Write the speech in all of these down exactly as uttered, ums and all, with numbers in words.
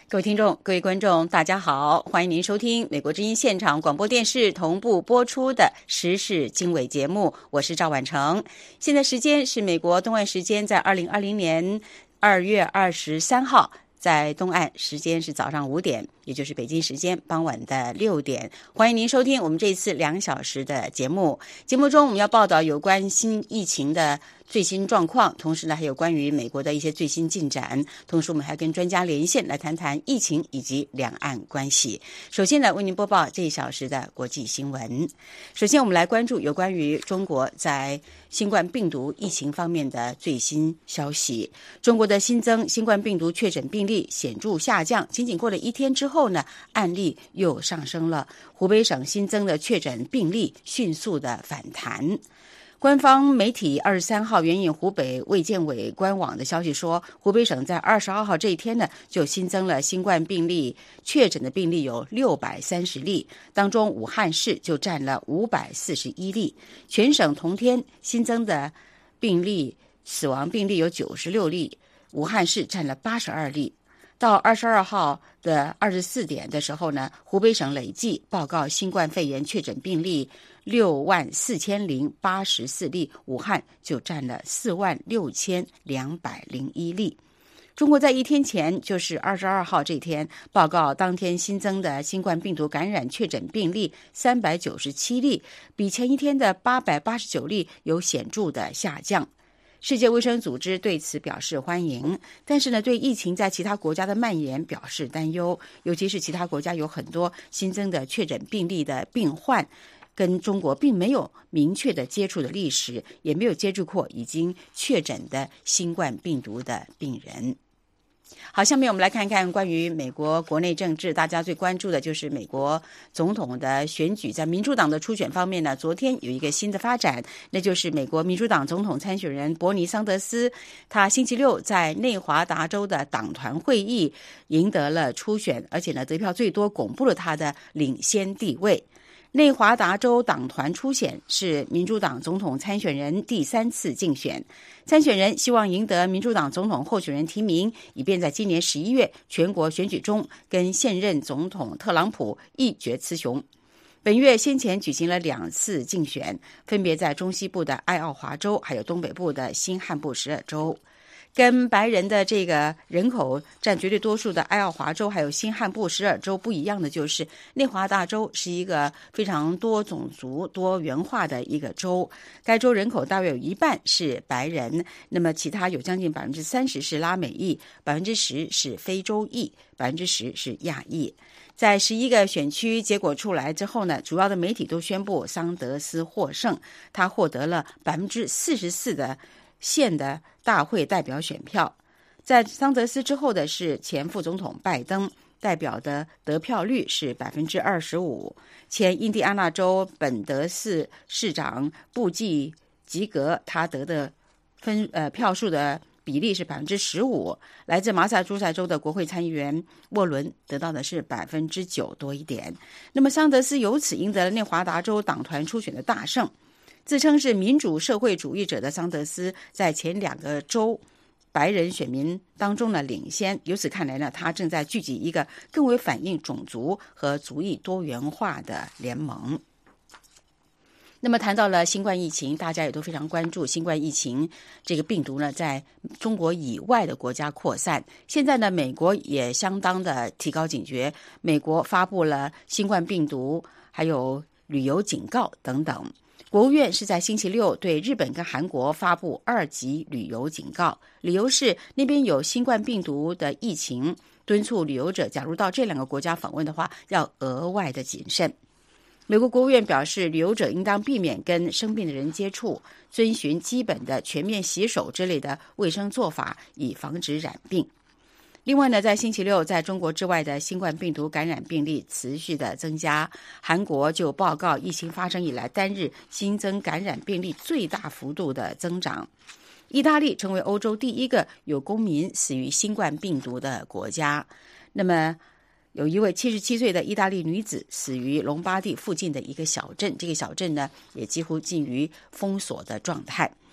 各位听众、各位观众，大家好，欢迎您收听美国之音现场广播电视同步播出的时事经纬节目，我是赵婉成。现在时间是美国东岸时间在二零二零年二月二十三号，在东岸时间是早上五点，也就是北京时间傍晚的六点。欢迎您收听我们这一次两小时的节目。节目中我们要报道有关新疫情的最新状况，同时呢还有关于美国的一些最新进展，同时我们还跟专家连线来谈谈疫情以及两岸关系。首先呢为您播报这一小时的国际新闻。首先我们来关注有关于中国在新冠病毒疫情方面的最新消息。中国的新增新冠病毒确诊病例显著下降，仅仅过了一天之后呢，案例又上升了。湖北省新增的确诊病例迅速的反弹。官方媒体二十三号援引湖北卫健委官网的消息说，湖北省在二十二号这一天呢，就新增了新冠病例确诊的病例有六百三十例，当中武汉市就占了五百四十一例。全省同天新增的病例死亡病例有九十六例，武汉市占了八十二例。到二十二号的二十四点的时候呢，湖北省累计报告新冠肺炎确诊病例六万四千零八十四例，武汉就占了四万六千两百零一例。中国在一天前，就是二十二号这天，报告当天新增的新冠病毒感染确诊病例三百九十七例，比前一天的八百八十九例有显著的下降。世界卫生组织对此表示欢迎，但是呢，对疫情在其他国家的蔓延表示担忧，尤其是其他国家有很多新增的确诊病例的病患跟中国并没有明确的接触的历史，也没有接触过已经确诊的新冠病毒的病人。好，下面我们来看看关于美国国内政治，大家最关注的就是美国总统的选举。在民主党的初选方面呢，昨天有一个新的发展，那就是美国民主党总统参选人伯尼桑德斯，他星期六在内华达州的党团会议赢得了初选，而且呢得票最多，巩固了他的领先地位。内华达州党团初选是民主党总统参选人第三次竞选，参选人希望赢得民主党总统候选人提名，以便在今年十一月全国选举中跟现任总统特朗普一决雌雄。本月先前举行了两次竞选，分别在中西部的爱奥华州还有东北部的新罕布什尔州。跟白人的这个人口占绝对多数的爱奥华州还有新罕布什尔州不一样的就是，内华达州是一个非常多种族多元化的一个州，该州人口大约有一半是白人，那么其他有将近百分之三十是拉美裔，百分之十是非洲裔，百分之十是亚裔。在十一个选区结果出来之后呢，主要的媒体都宣布桑德斯获胜，他获得了百分之四十四的县的大会代表选票。在桑德斯之后的是前副总统拜登，代表的得票率是百分之二十五。前印第安纳州本德市市长布季吉格，他得的分呃票数的比例是百分之十五。来自马萨诸塞州的国会参议员沃伦得到的是百分之九多一点。那么桑德斯由此赢得了内华达州党团初选的大胜。自称是民主社会主义者的桑德斯在前两个州白人选民当中呢领先，由此看来呢，他正在聚集一个更为反映种族和族裔多元化的联盟。那么谈到了新冠疫情，大家也都非常关注新冠疫情这个病毒呢在中国以外的国家扩散。现在呢，美国也相当的提高警觉，美国发布了新冠病毒还有旅游警告等等。国务院是在星期六对日本跟韩国发布二级旅游警告，理由是那边有新冠病毒的疫情，敦促旅游者假如到这两个国家访问的话，要额外的谨慎。美国国务院表示，旅游者应当避免跟生病的人接触，遵循基本的全面洗手之类的卫生做法，以防止染病。另外呢，在星期六，在中国之外的新冠病毒感染病例持续的增加，韩国就报告疫情发生以来单日新增感染病例最大幅度的增长。意大利成为欧洲第一个有公民死于新冠病毒的国家。那么有一位七十七岁的意大利女子死于隆巴第附近的一个小镇，这个小镇呢也几乎近于封锁的状态。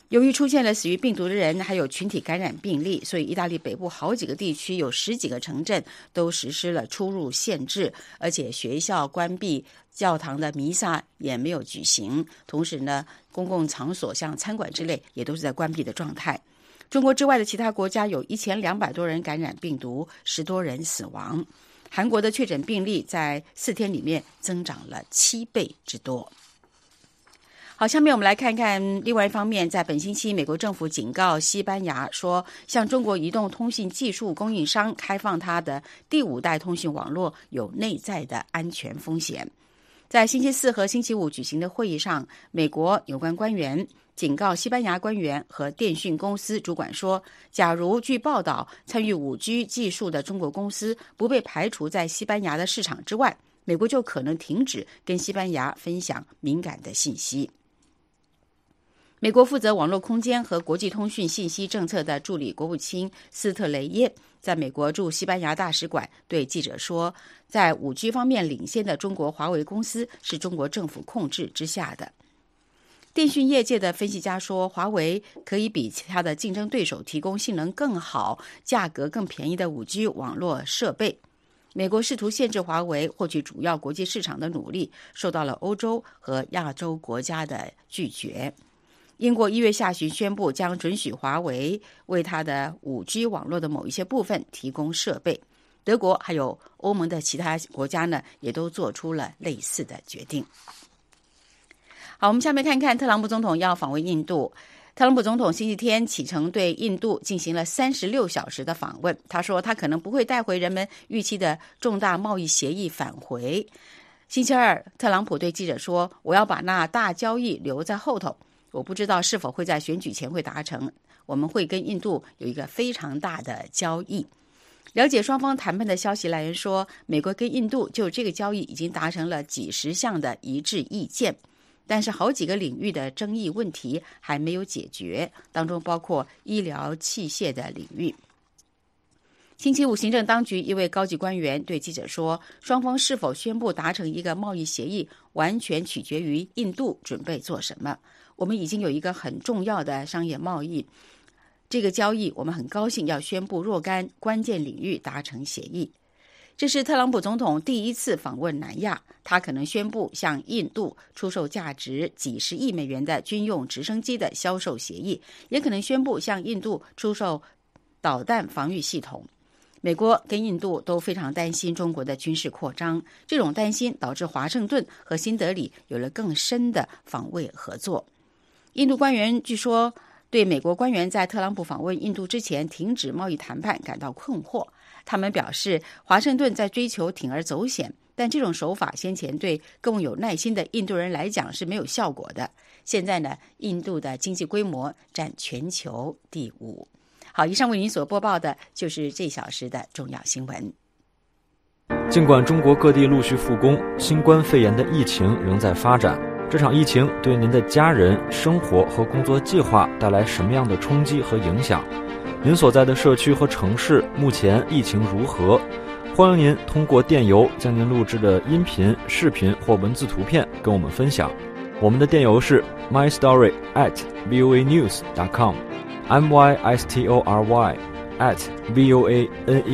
由于出现了死于病毒的人，还有群体感染病例，所以意大利北部好几个地区有十几个城镇都实施了出入限制，而且学校关闭，教堂的弥撒也没有举行。同时呢，公共场所像餐馆之类也都是在关闭的状态。中国之外的其他国家有一千两百多人感染病毒，十多人死亡。韩国的确诊病例在四天里面增长了七倍之多。好，下面我们来看看另外一方面，在本星期，美国政府警告西班牙说，向中国移动通信技术供应商开放它的第五代通讯网络有内在的安全风险。在星期四和星期五举行的会议上，美国有关官员警告西班牙官员和电讯公司主管说，假如据报道参与 五 G 技术的中国公司不被排除在西班牙的市场之外，美国就可能停止跟西班牙分享敏感的信息。美国负责网络空间和国际通讯信息政策的助理国务卿斯特雷耶在美国驻西班牙大使馆对记者说，在 五 G 方面领先的中国华为公司是中国政府控制之下的。电讯业界的分析家说，华为可以比其他的竞争对手提供性能更好、价格更便宜的 五 G 网络设备。美国试图限制华为获取主要国际市场的努力，受到了欧洲和亚洲国家的拒绝。英国一月下旬宣布将准许华为为它的 五 G 网络的某一些部分提供设备。德国还有欧盟的其他国家呢，也都做出了类似的决定。好，我们下面看看特朗普总统要访问印度。特朗普总统星期天启程对印度进行了三十六小时的访问。他说他可能不会带回人们预期的重大贸易协议返回。星期二，特朗普对记者说，我要把那大交易留在后头，我不知道是否会在选举前会达成，我们会跟印度有一个非常大的交易。了解双方谈判的消息来源说，美国跟印度就这个交易已经达成了几十项的一致意见，但是好几个领域的争议问题还没有解决，当中包括医疗器械的领域。星期五，行政当局一位高级官员对记者说，双方是否宣布达成一个贸易协议，完全取决于印度准备做什么。我们已经有一个很重要的商业贸易，这个交易我们很高兴要宣布若干关键领域达成协议。这是特朗普总统第一次访问南亚，他可能宣布向印度出售价值几十亿美元的军用直升机的销售协议，也可能宣布向印度出售导弹防御系统。美国跟印度都非常担心中国的军事扩张，这种担心导致华盛顿和新德里有了更深的防卫合作。印度官员据说对美国官员在特朗普访问印度之前停止贸易谈判感到困惑。他们表示，华盛顿在追求铤而走险，但这种手法先前对更有耐心的印度人来讲是没有效果的。现在呢，印度的经济规模占全球第五。好，以上为您所播报的就是这小时的重要新闻。 尽管中国各地陆续复工，新冠肺炎的疫情仍在发展。这场疫情对您的家人、生活和工作计划带来什么样的冲击和影响？您所在的社区和城市目前疫情如何？欢迎您通过电邮将您录制的音频、视频或文字图片跟我们分享。我们的电邮是 my story at voa news dot com m y s t o r y at voa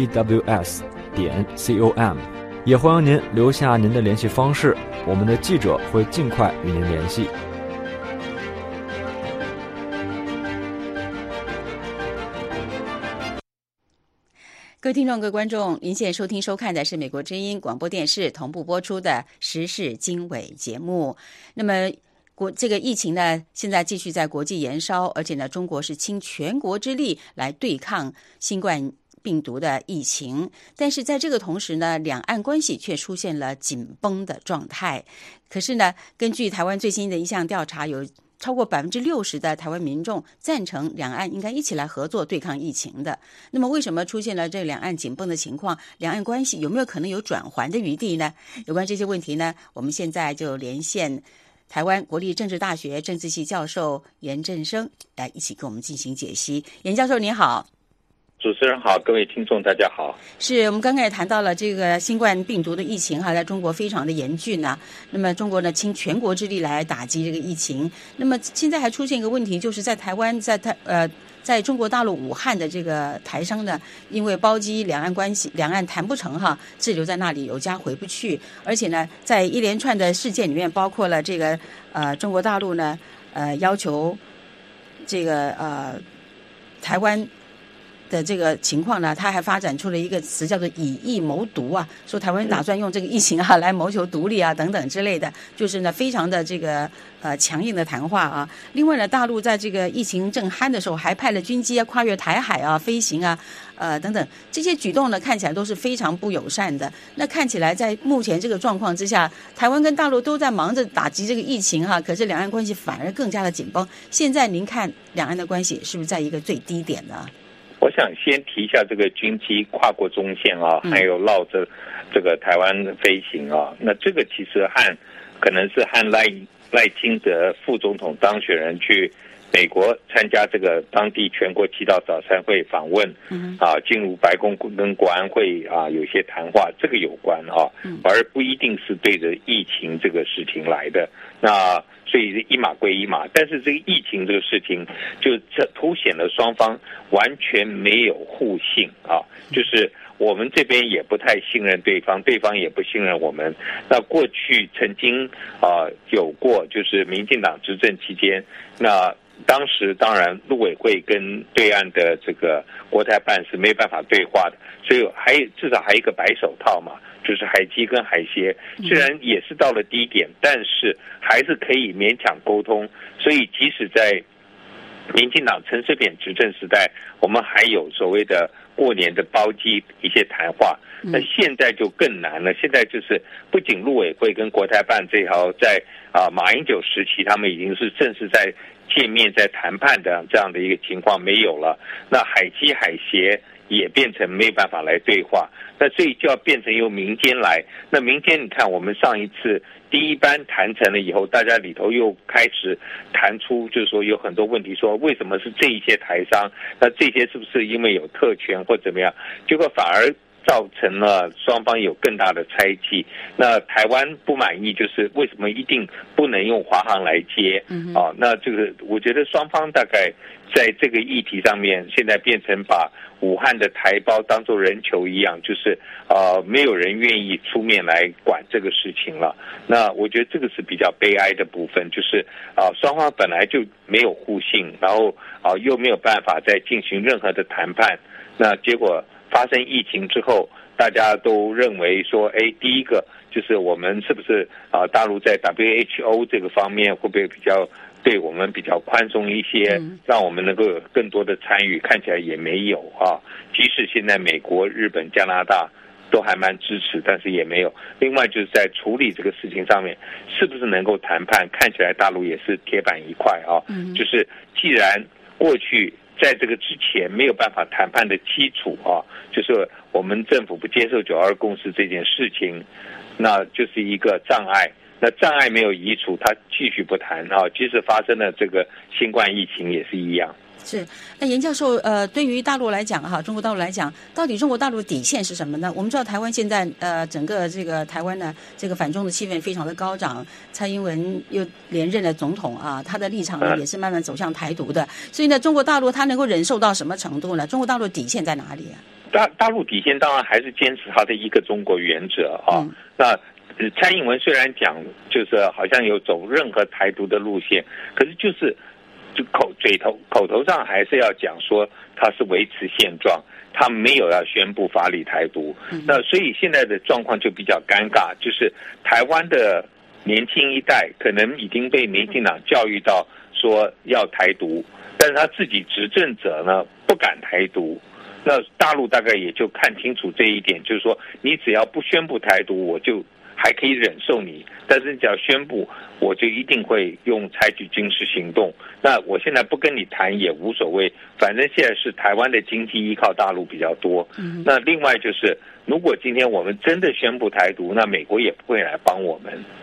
news 点 com。也欢迎您留下您的联系方式，我们的记者会尽快与您联系。 各位听众、各位观众，您现在收听收看的是美国之音广播电视同步播出的时事经纬节目。那么国这个疫情呢，现在继续在国际延烧，而且呢，中国是倾全国之力来对抗新冠病毒的疫情，但是在这个同时呢，两岸关系却出现了紧绷的状态。可是呢，根据台湾最新的一项调查，有超过百分之六十的台湾民众赞成两岸应该一起来合作对抗疫情的。那么，为什么出现了这两岸紧绷的情况？两岸关系有没有可能有转圜的余地呢？有关这些问题呢，我们现在就连线台湾国立政治大学政治系教授严振声来一起跟我们进行解析。严教授您好。 主持人好，各位听众大家好。 是我们刚才也谈到了这个新冠病毒的疫情哈，在中国非常的严峻呢、啊。那么中国呢，倾全国之力来打击这个疫情。那么现在还出现一个问题，就是在台湾，在台呃，在中国大陆武汉的这个台商呢，因为包机两岸关系，两岸谈不成哈，滞留在那里，有家回不去。而且呢，在一连串的事件里面，包括了这个呃，中国大陆呢，呃，要求这个呃，台湾的这个情况呢，他还发展出了一个词叫做以疫谋独啊，说台湾打算用这个疫情啊来谋求独立啊等等之类的，就是呢非常的这个呃强硬的谈话啊。另外呢，大陆在这个疫情正酣的时候，还派了军机啊跨越台海啊飞行啊，呃等等，这些举动呢看起来都是非常不友善的。那看起来在目前这个状况之下，台湾跟大陆都在忙着打击这个疫情哈、啊，可是两岸关系反而更加的紧绷。现在您看两岸的关系是不是在一个最低点呢？ 我想先提一下这个军机跨过中线啊，还有绕着这个台湾飞行啊，那这个其实和可能是和赖赖清德副总统当选人去美国参加这个当地全国祈祷早餐会访问啊，进入白宫跟国安会啊有些谈话，这个有关啊，而不一定是对着疫情这个事情来的。那所以一码归一码，但是这个疫情这个事情就凸显了双方完全没有互信啊，就是我们这边也不太信任对方，对方也不信任我们。那过去曾经啊有过，就是民进党执政期间，那当时当然陆委会跟对岸的这个国台办是没办法对话的，所以还至少还有一个白手套嘛，就是海基跟海协，虽然也是到了低点，但是还是可以勉强沟通。所以即使在民进党陈水扁执政时代，我们还有所谓的过年的包机一些谈话，那现在就更难了。现在就是不仅陆委会跟国台办这条在啊马英九时期，他们已经是正式在见面在谈判的这样的一个情况没有了，那海基海协也变成没办法来对话，那所以就要变成由民间来。那民间你看，我们上一次第一班谈成了以后，大家里头又开始谈出，就是说有很多问题，说为什么是这一些台商？那这些是不是因为有特权或怎么样？结果反而造成了双方有更大的猜忌。那台湾不满意，就是为什么一定不能用华航来接？啊，那这个我觉得双方大概在这个议题上面，现在变成把武汉的台胞当作人球一样，就是呃没有人愿意出面来管这个事情了。那我觉得这个是比较悲哀的部分，就是啊、呃、双方本来就没有互信，然后啊、呃、又没有办法再进行任何的谈判，那结果发生疫情之后，大家都认为说，哎，第一个就是我们是不是啊、呃、大陆在 W H O 这个方面会不会比较对我们比较宽松一些，让我们能够有更多的参与？看起来也没有啊。即使现在美国、日本、加拿大都还蛮支持，但是也没有。另外就是在处理这个事情上面，是不是能够谈判？看起来大陆也是铁板一块啊。就是既然过去在这个之前没有办法谈判的基础啊，就是我们政府不接受九二共识这件事情，那就是一个障碍。那障碍没有移除，他继续不谈啊，即使发生了这个新冠疫情也是一样。 是，那严教授，呃，对于大陆来讲哈，中国大陆来讲，到底中国大陆的底线是什么呢？我们知道台湾现在呃，整个这个台湾呢，这个反中的气氛非常的高涨，蔡英文又连任了总统啊，他的立场呢也是慢慢走向台独的，所以呢，中国大陆他能够忍受到什么程度呢？中国大陆底线在哪里啊？ 大大陆底线当然还是坚持他的一个中国原则啊。嗯、那蔡英文虽然讲就是好像有走任何台独的路线，可是就是就口嘴头口头上还是要讲说他是维持现状，他没有要宣布法理台独。那所以现在的状况就比较尴尬，就是台湾的年轻一代可能已经被民进党教育到说要台独，但是他自己执政者呢不敢台独。那大陆大概也就看清楚这一点，就是说你只要不宣布台独，我就还可以忍受你，但是你只要宣布，我就一定会用采取军事行动。那我现在不跟你谈也无所谓，反正现在是台湾的经济依靠大陆比较多。嗯、那另外就是，如果今天我们真的宣布台独，那美国也不会来帮我们。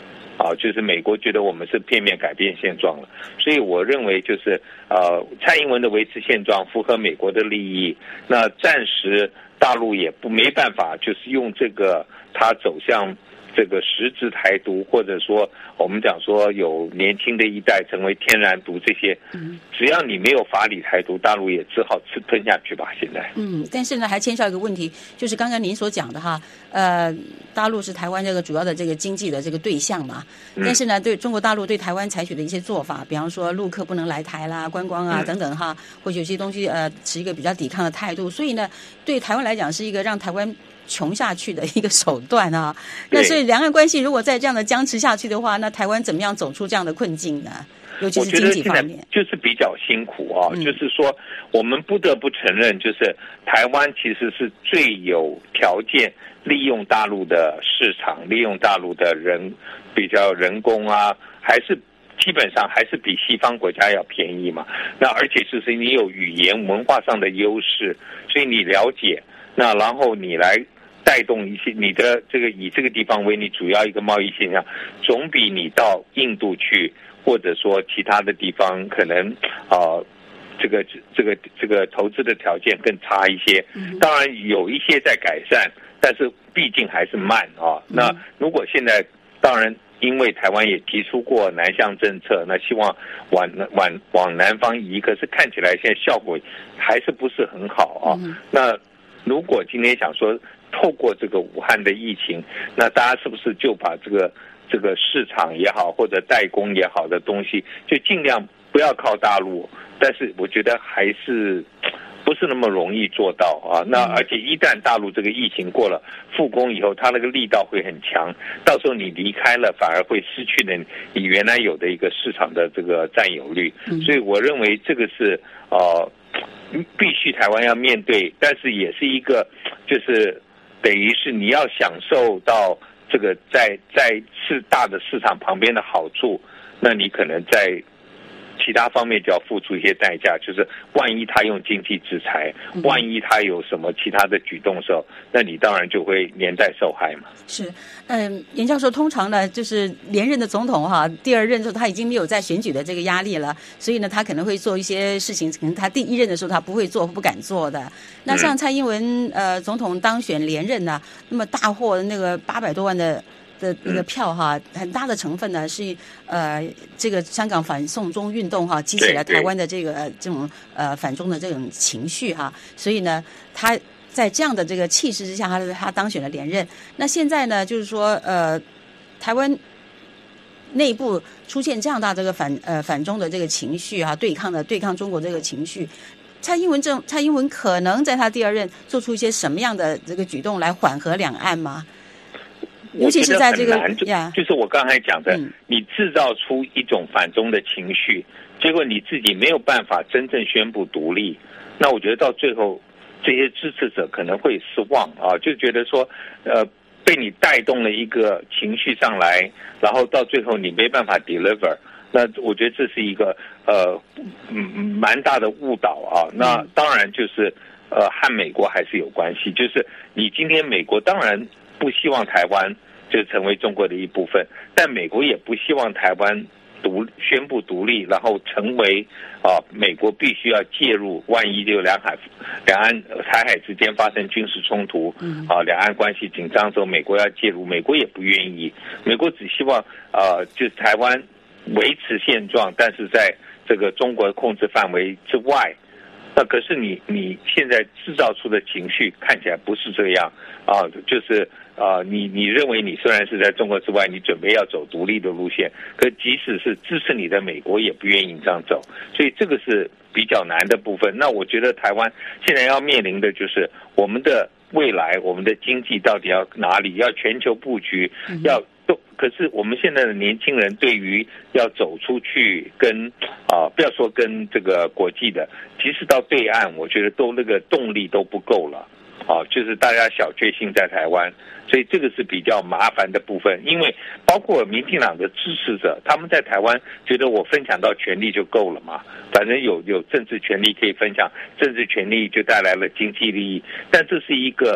啊，就是美国觉得我们是片面改变现状了，所以我认为就是呃，蔡英文的维持现状符合美国的利益，那暂时大陆也不没办法，就是用这个他走向这个实质台独，或者说我们讲说有年轻的一代成为天然独，这些，只要你没有法理台独，大陆也只好吃吞下去吧。现在， 嗯，但是呢，还牵涉一个问题，就是刚刚您所讲的哈，呃，大陆是台湾这个主要的这个经济的这个对象嘛， 嗯、 但是呢，对中国大陆对台湾采取的一些做法，比方说陆客不能来台啦、观光啊、嗯、等等哈，或者有些东西呃持一个比较抵抗的态度，所以呢，对台湾来讲是一个让台湾穷下去的一个手段啊。那所以两岸关系如果再这样的僵持下去的话，那台湾怎么样走出这样的困境呢？尤其是经济方面， 就是比较辛苦啊。嗯、就是说，我们不得不承认，就是台湾其实是最有条件利用大陆的市场，利用大陆的人比较人工啊，还是基本上还是比西方国家要便宜嘛。那而且就是你有语言文化上的优势，所以你了解，那然后你来带动一些你的这个以这个地方为你主要一个贸易现象，总比你到印度去，或者说其他的地方可能啊、呃，这个这个这个投资的条件更差一些。当然有一些在改善，但是毕竟还是慢啊。那如果现在当然因为台湾也提出过南向政策，那希望往往往南方移，可是看起来现在效果还是不是很好啊。那如果今天想说透过这个武汉的疫情，那大家是不是就把这个这个市场也好，或者代工也好的东西，就尽量不要靠大陆？但是我觉得还是不是那么容易做到啊。那而且一旦大陆这个疫情过了复工以后，它那个力道会很强，到时候你离开了，反而会失去了你原来有的一个市场的这个占有率。所以我认为这个是呃必须台湾要面对，但是也是一个就是等于是你要享受到这个在在市大的市场旁边的好处，那你可能在其他方面就要付出一些代价，就是万一他用经济制裁，万一他有什么其他的举动的时候，那你当然就会连带受害嘛。 是，嗯，严教授，通常呢，就是连任的总统哈，第二任的时候他已经没有在选举的这个压力了，所以呢，他可能会做一些事情，可能他第一任的时候他不会做或不敢做的。那像蔡英文呃总统当选连任呢，那么大获那个八百多万的。的那个票哈，很大的成分呢是呃这个香港反送中运动哈，激起了台湾的这个这种呃反中的这种情绪哈，所以呢，他在这样的这个气势之下，他他当选了连任。那现在呢，就是说呃台湾内部出现这样大这个反呃反中的这个情绪哈，对抗的对抗中国这个情绪。蔡英文政蔡英文可能在他第二任做出一些什么样的这个举动来缓和两岸吗？尤其是在这个就, 就是我刚才讲的、嗯、你制造出一种反中的情绪，结果你自己没有办法真正宣布独立，那我觉得到最后这些支持者可能会失望啊，就觉得说呃被你带动了一个情绪上来，然后到最后你没办法 deliver， 那我觉得这是一个呃蛮大的误导啊。那当然就是呃和美国还是有关系，就是你今天美国当然不希望台湾就成为中国的一部分，但美国也不希望台湾独宣布独立，然后成为啊美国必须要介入，万一就两海两岸台海之间发生军事冲突，啊两岸关系紧张的时候，美国要介入，美国也不愿意，美国只希望啊就是台湾维持现状，但是在这个中国控制范围之外。那可是你你现在制造出的情绪看起来不是这样啊，就是啊，你你认为你虽然是在中国之外，你准备要走独立的路线，可即使是支持你的美国也不愿意这样走，所以这个是比较难的部分。那我觉得台湾现在要面临的就是我们的未来，我们的经济到底要哪里，要全球布局，要都。可是我们现在的年轻人对于要走出去跟啊、呃，不要说跟这个国际的，即使到对岸，我觉得都那个动力都不够了啊，就是大家小确幸在台湾，所以这个是比较麻烦的部分。因为包括民进党的支持者，他们在台湾觉得我分享到权力就够了嘛，反正有有政治权利可以分享，政治权利就带来了经济利益，但这是一个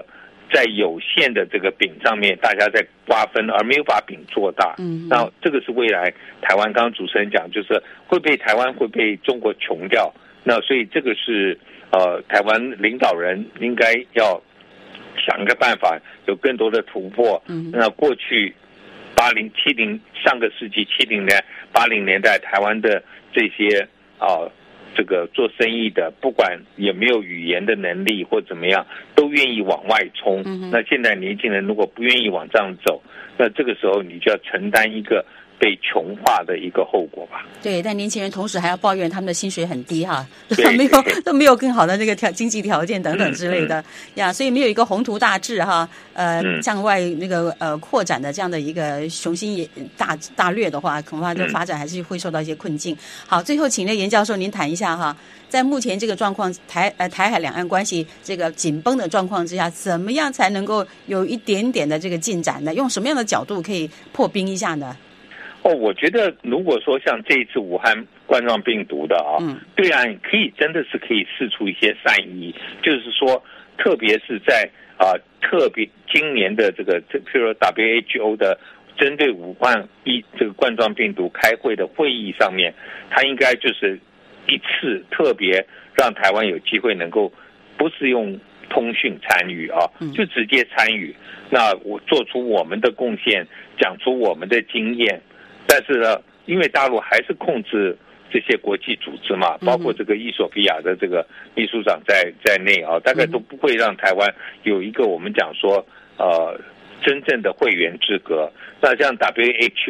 在有限的这个饼上面，大家在瓜分，而没有把饼做大。嗯，那这个是未来台湾，刚刚主持人讲，就是会被台湾会被中国穷掉。那所以这个是呃，台湾领导人应该要想一个办法，有更多的突破。嗯，那过去八零七零上个世纪七零年八零年代，台湾的这些啊。呃这个做生意的，不管有没有语言的能力或怎么样，都愿意往外冲。嗯、那现在年轻人如果不愿意往这样走，那这个时候你就要承担一个被穷化的一个后果吧。 对，但年轻人同时还要抱怨他们的薪水很低哈，没有都没有更好的那个条经济条件等等之类的、嗯、呀，所以没有一个宏图大志哈，呃，嗯、向外那个呃扩展的这样的一个雄心大大略的话，恐怕这发展还是会受到一些困境。好，最后请那严教授您谈一下哈，在目前这个状况，台呃台海两岸关系这个紧绷的状况之下，怎么样才能够有一点点的这个进展呢？用什么样的角度可以破冰一下呢？ 哦，我觉得如果说像这一次武汉冠状病毒的啊，嗯，对岸可以真的是可以释出一些善意，就是说，特别是在啊、呃，特别今年的这个，譬如说 W H O 的针对武汉一这个冠状病毒开会的会议上面，它应该就是一次特别让台湾有机会能够不是用通讯参与啊，就直接参与，那我做出我们的贡献，讲出我们的经验。但是呢，因为大陆还是控制这些国际组织嘛，包括这个伊索比亚的这个秘书长在在内啊，大概都不会让台湾有一个我们讲说呃真正的会员资格。那像 W H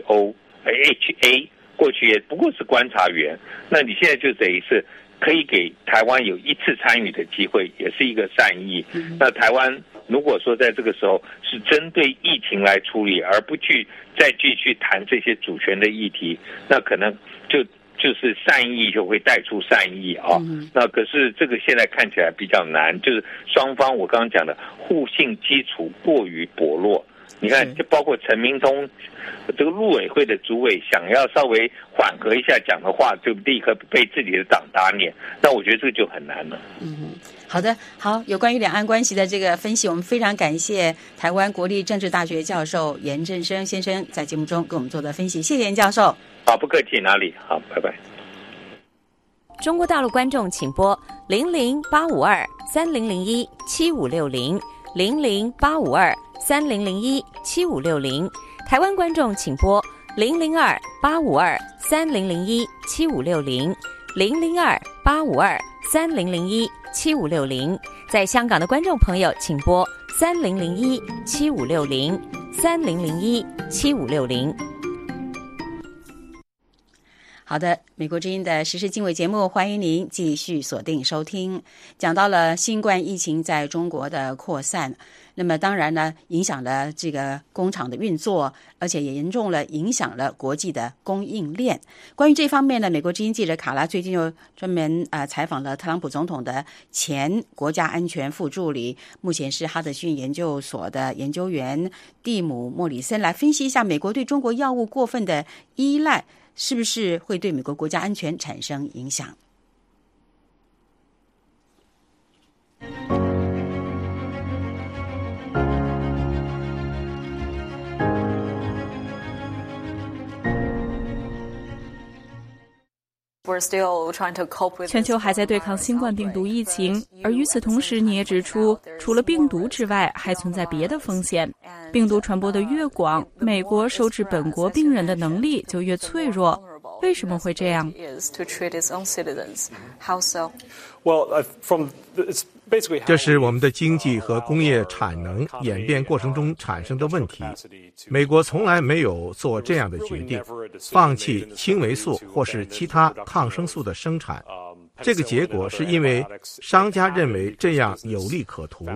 O、H A 过去也不过是观察员，那你现在就等于是可以给台湾有一次参与的机会，也是一个善意。那台湾如果说在这个时候是针对疫情来处理，而不去再继续谈这些主权的议题，那可能就就是善意就会带出善意啊。嗯、那可是这个现在看起来比较难，就是双方我刚刚讲的互信基础过于薄弱。你看，就包括陈明通这个陆委会的主委想要稍微缓和一下讲的话，就立刻被自己的党打脸，那我觉得这个就很难了。 嗯，好的，好，有关于两岸关系的这个分析，我们非常感谢台湾国立政治大学教授严正声先生在节目中给我们做的分析，谢谢严教授。 好，不客气，哪里？好，拜拜。 中国大陆观众请拨零零八五二三零零一七五六零零零八五二三零零一七五六零，台湾观众请拨零零二八五二三零零一七五六零零零二八五二三零零一七五六零，在香港的观众朋友请拨三零零一七五六零三零零一七五六零。 好的，美国之音的时事经纬节目，欢迎您继续锁定收听。讲到了新冠疫情在中国的扩散，那么当然呢，影响了这个工厂的运作，而且也严重了影响了国际的供应链。关于这方面呢，美国之音记者卡拉最近又专门呃采访了特朗普总统的前国家安全副助理，目前是哈德逊研究所的研究员蒂姆·莫里森，来分析一下美国对中国药物过分的依赖是不是会对美国国家安全产生影响。 全球还在对抗新冠病毒疫情，而与此同时，你也指出，除了病毒之外，还存在别的风险。病毒传播的越广，美国收治本国病人的能力就越脆弱。为什么会这样？ 这是我们的经济和工业产能演变过程中产生的问题。美国从来没有做这样的决定，放弃青霉素或是其他抗生素的生产。这个结果是因为商家认为这样有利可图。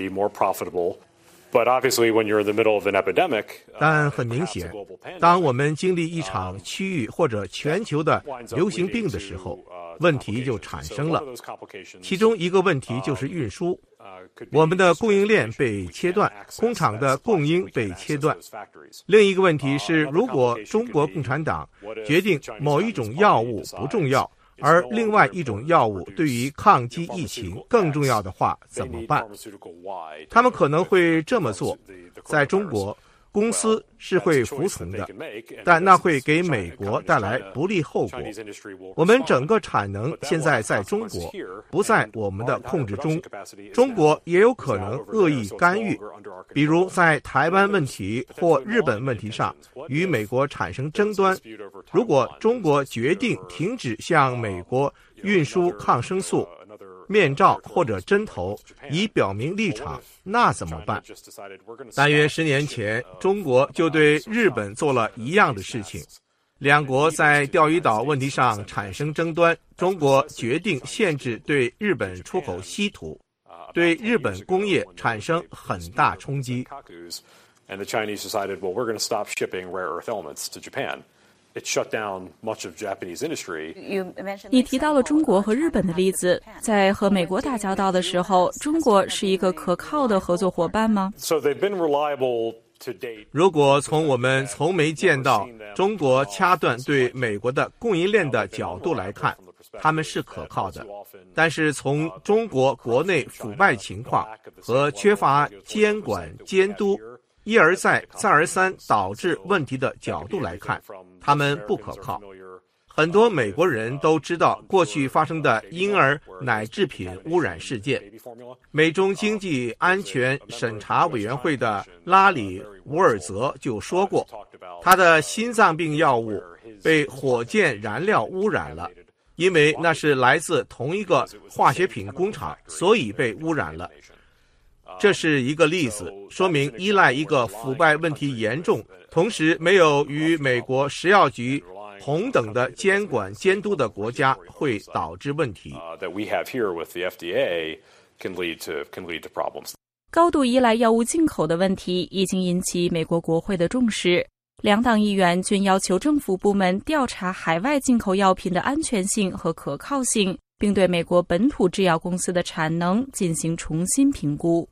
但很明显，当我们经历一场区域或者全球的流行病的时候，问题就产生了。其中一个问题就是运输，我们的供应链被切断，工厂的供应被切断。另一个问题是，如果中国共产党决定某一种药物不重要， 而另外一种药物对于抗击疫情更重要的话，怎么办？他们可能会这么做，在中国，公司是会服从的，但那会给美国带来不利后果。我们整个产能现在在中国，不在我们的控制中。中国也有可能恶意干预，比如在台湾问题或日本问题上与美国产生争端。如果中国决定停止向美国运输抗生素、面罩或者针头，以表明立场，那怎么办？大约十年前，中国就对日本做了一样的事情。两国在钓鱼岛问题上产生争端，中国决定限制对日本出口稀土，对日本工业产生很大冲击。 And the Chinese decided, well, we're going to stop shipping rare earth elements to Japan.It shut down much of Japanese industry. 你提到了中国和日本的例子，在和美国打交道的时候，中国是一个可靠的合作伙伴吗？ So they've been reliable to date. 如果从我们从没见到中国掐断对美国的供应链的角度来看，他们是可靠的。但是从中国国内腐败情况和缺乏监管监督，一而再再而三导致问题的角度来看，他们不可靠。很多美国人都知道过去发生的婴儿奶制品污染事件。美中经济安全审查委员会的拉里·伍尔泽就说过，他的心脏病药物被火箭燃料污染了，因为那是来自同一个化学品工厂，所以被污染了。这是一个例子，说明依赖一个腐败问题严重，同时没有与美国食药局同等的监管监督的国家会导致问题。 高度依赖药物进口的问题已经引起美国国会的重视，两党议员均要求政府部门调查海外进口药品的安全性和可靠性，并对美国本土制药公司的产能进行重新评估。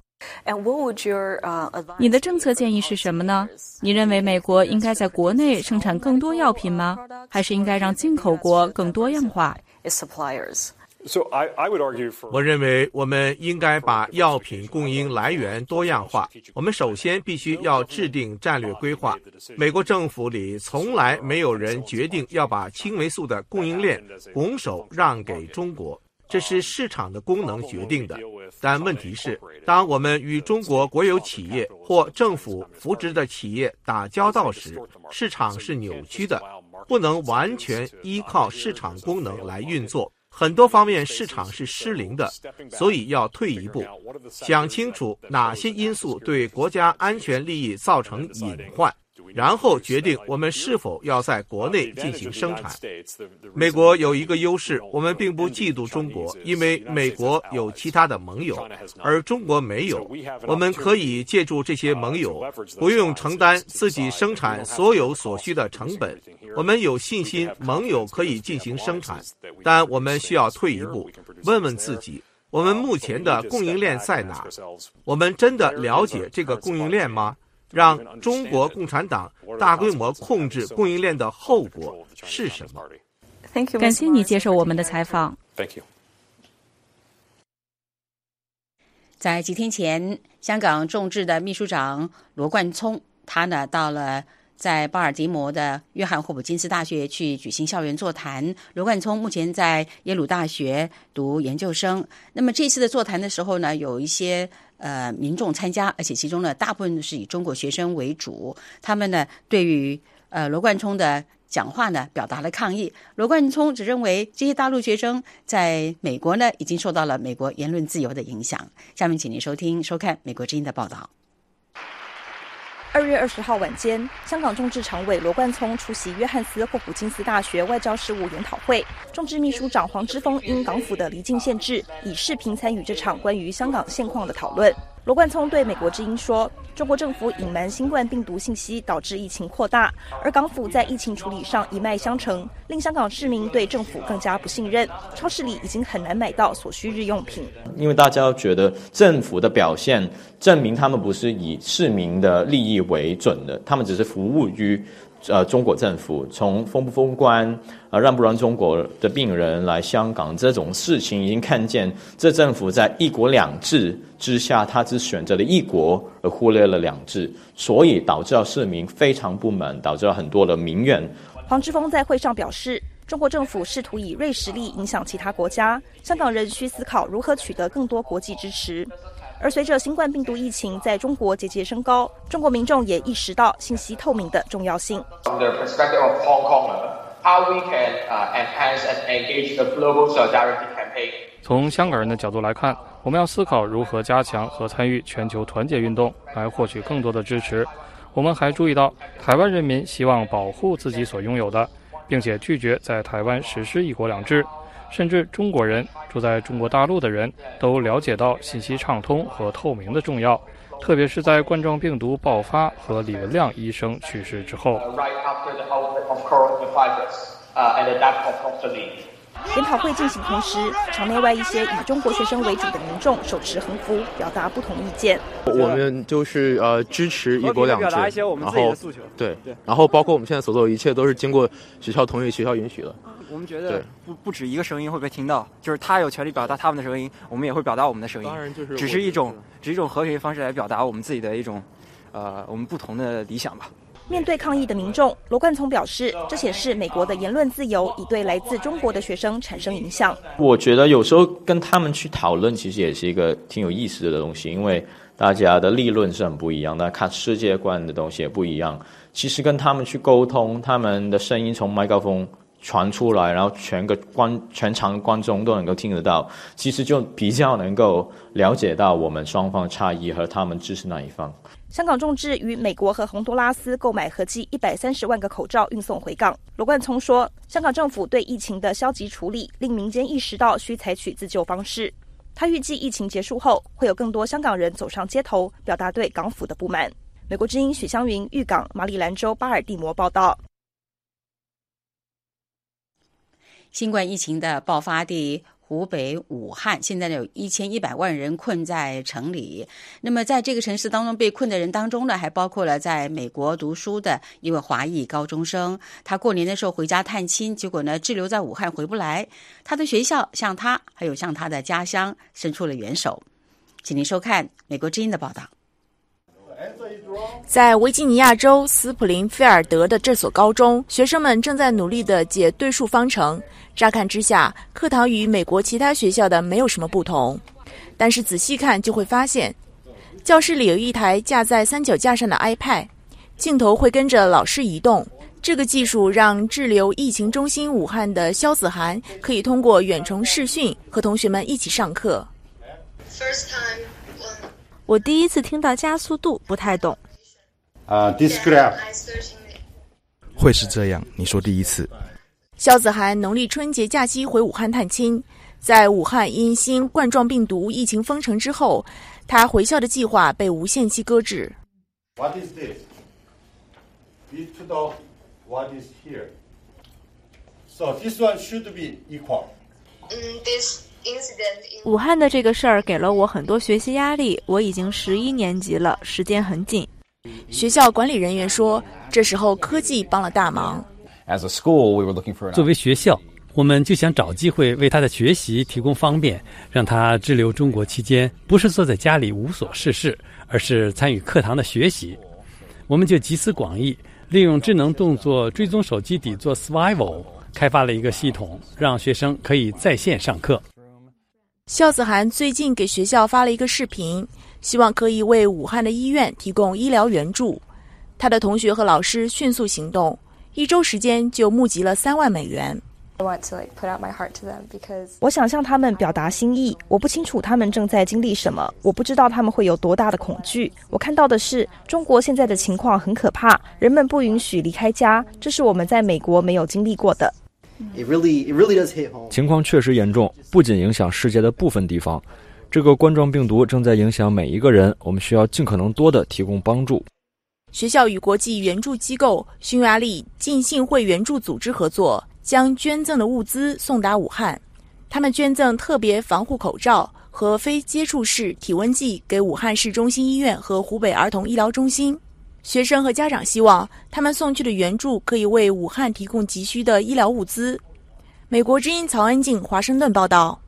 你的政策建议是什么呢？你认为美国应该在国内生产更多药品吗？还是应该让进口国更多样化？ So I, I would argue for... 我认为我们应该把药品供应来源多样化。我们首先必须要制定战略规划。美国政府里从来没有人决定要把青霉素的供应链拱手让给中国，这是市场的功能决定的。但问题是，当我们与中国国有企业或政府扶植的企业打交道时，市场是扭曲的，不能完全依靠市场功能来运作。很多方面市场是失灵的，所以要退一步，想清楚哪些因素对国家安全利益造成隐患，然后决定我们是否要在国内进行生产。美国有一个优势，我们并不嫉妒中国，因为美国有其他的盟友，而中国没有。我们可以借助这些盟友，不用承担自己生产所有所需的成本。我们有信心盟友可以进行生产，但我们需要退一步，问问自己，我们目前的供应链在哪？我们真的了解这个供应链吗？让中国共产党大规模控制供应链的后果是什么？ 感谢你接受我们的采访。 在几天前，香港众志的秘书长罗冠聪，他呢到了在巴尔的摩的约翰霍普金斯大学去举行校园座谈。罗冠聪目前在耶鲁大学读研究生。那么这次的座谈的时候呢，有一些呃民众参加，而且其中呢大部分是以中国学生为主。他们呢对于呃罗冠聪的讲话呢表达了抗议。罗冠聪只认为这些大陆学生在美国呢已经受到了美国言论自由的影响。下面请您收听收看美国之音的报道。 二月二十号晚间，香港众志常委罗冠聪出席约翰斯霍普金斯大学外交事务研讨会。众志秘书长黄之锋因港府的离境限制，以视频参与这场关于香港现况的讨论。罗冠聪对美国之音说，中国政府隐瞒新冠病毒信息，导致疫情扩大，而港府在疫情处理上一脉相承，令香港市民对政府更加不信任。超市里已经很难买到所需日用品， 因为大家觉得政府的表现证明他们不是以市民的利益为准的，他们只是服务于呃中国政府，从封不封关，呃让不让中国的病人来香港这种事情，已经看见这政府在一国两制之下，他只选择了一国而忽略了两制，所以导致了市民非常不满，导致了很多的民怨。 黄之锋在会上表示，中国政府试图以锐实力影响其他国家，香港人需思考如何取得更多国际支持。而随着新冠病毒疫情在中国节节升高，中国民众也意识到信息透明的重要性。 From the perspective of Hong Kong, how we can enhance and engage the global solidarity campaign. 从香港人的角度来看，我们要思考如何加强和参与全球团结运动，来获取更多的支持。我们还注意到，台湾人民希望保护自己所拥有的，并且拒绝在台湾实施一国两制。甚至中国人住在中国大陆的人都了解到信息畅通和透明的重要，特别是在冠状病毒爆发和李文亮医生去世之后。 研讨会进行同时，场内外一些以中国学生为主的民众手持横幅，表达不同意见。 我们就是呃支持一国两制， 表达一些我们自己的诉求。 对，然后包括我们现在所做的一切都是经过学校同意、学校允许的。 我们觉得不不止一个声音会被听到，就是他有权利表达他们的声音，我们也会表达我们的声音。 当然，就是只是一种只是一种和平的方式来表达我们自己的一种呃我们不同的理想吧。 面对抗议的民众，罗冠聪表示，这显示美国的言论自由已对来自中国的学生产生影响。 我觉得有时候跟他们去讨论，其实也是一个挺有意思的东西，因为大家的立论是很不一样的，看世界观的东西也不一样。其实跟他们去沟通，他们的声音从麦克风传出来，然后全个观全场观众都能够听得到，其实就比较能够了解到我们双方差异和他们支持哪一方。 香港众志于美国和洪都拉斯购买合计一百三十万个口罩运送回港。罗冠聪说，香港政府对疫情的消极处理令民间意识到需采取自救方式。他预计疫情结束后，会有更多香港人走上街头，表达对港府的不满。美国之音许湘云，玉港马里兰州巴尔的摩报道。 新冠疫情的爆发地湖北武汉，现在有一千一百万人困在城里。那么在这个城市当中被困的人当中呢，还包括了在美国读书的一位华裔高中生。他过年的时候回家探亲，结果呢滞留在武汉回不来。他的学校向他还有向他的家乡伸出了援手。请您收看美国之音的报道。 在维吉尼亚州斯普林菲尔德的这所高中，学生们正在努力地解对数方程。乍看之下，课堂与美国其他学校的没有什么不同，但是仔细看就会发现，教室里有一台架在三脚架上的 iPad， 镜头会跟着老师移动。这个技术让滞留疫情中心武汉的萧子涵可以通过远程视讯和同学们一起上课。 我第一次听到加速度，不太懂。 Uh, this graph 会是这样？你说第一次。 萧子涵农历春节假期回武汉探亲，在武汉因新冠状病毒疫情封城之后，他回校的计划被无限期搁置。 What is this? B to the what is here? So this one should be equal. Mm, this武汉的这个事儿给了我很多学习压力，我已经十一年级了，时间很紧。 学校管理人员说，这时候科技帮了大忙。 作为学校，我们就想找机会为他的学习提供方便，让他滞留中国期间不是坐在家里无所事事，而是参与课堂的学习。我们就集思广益，利用智能动作追踪手机底座 Swivel， 开发了一个系统，让学生可以在线上课。 萧子涵最近给学校发了一个视频，希望可以为武汉的医院提供医疗援助。他的同学和老师迅速行动，一周时间就募集了三万美元。 我想向他们表达心意，我不清楚他们正在经历什么，我不知道他们会有多大的恐惧。我看到的是，中国现在的情况很可怕，人们不允许离开家，这是我们在美国没有经历过的。 It really, it really does hit home. 情况确实严重，不仅影响世界的部分地方，这个冠状病毒正在影响每一个人，我们需要尽可能多的提供帮助。 学校与国际援助机构匈牙利浸信会援助组织合作，将捐赠的物资送达武汉。他们捐赠特别防护口罩和非接触式体温计给武汉市中心医院和湖北儿童医疗中心。 学生和家长希望他们送去的援助可以为武汉提供急需的医疗物资。美国之音曹安静华盛顿报道。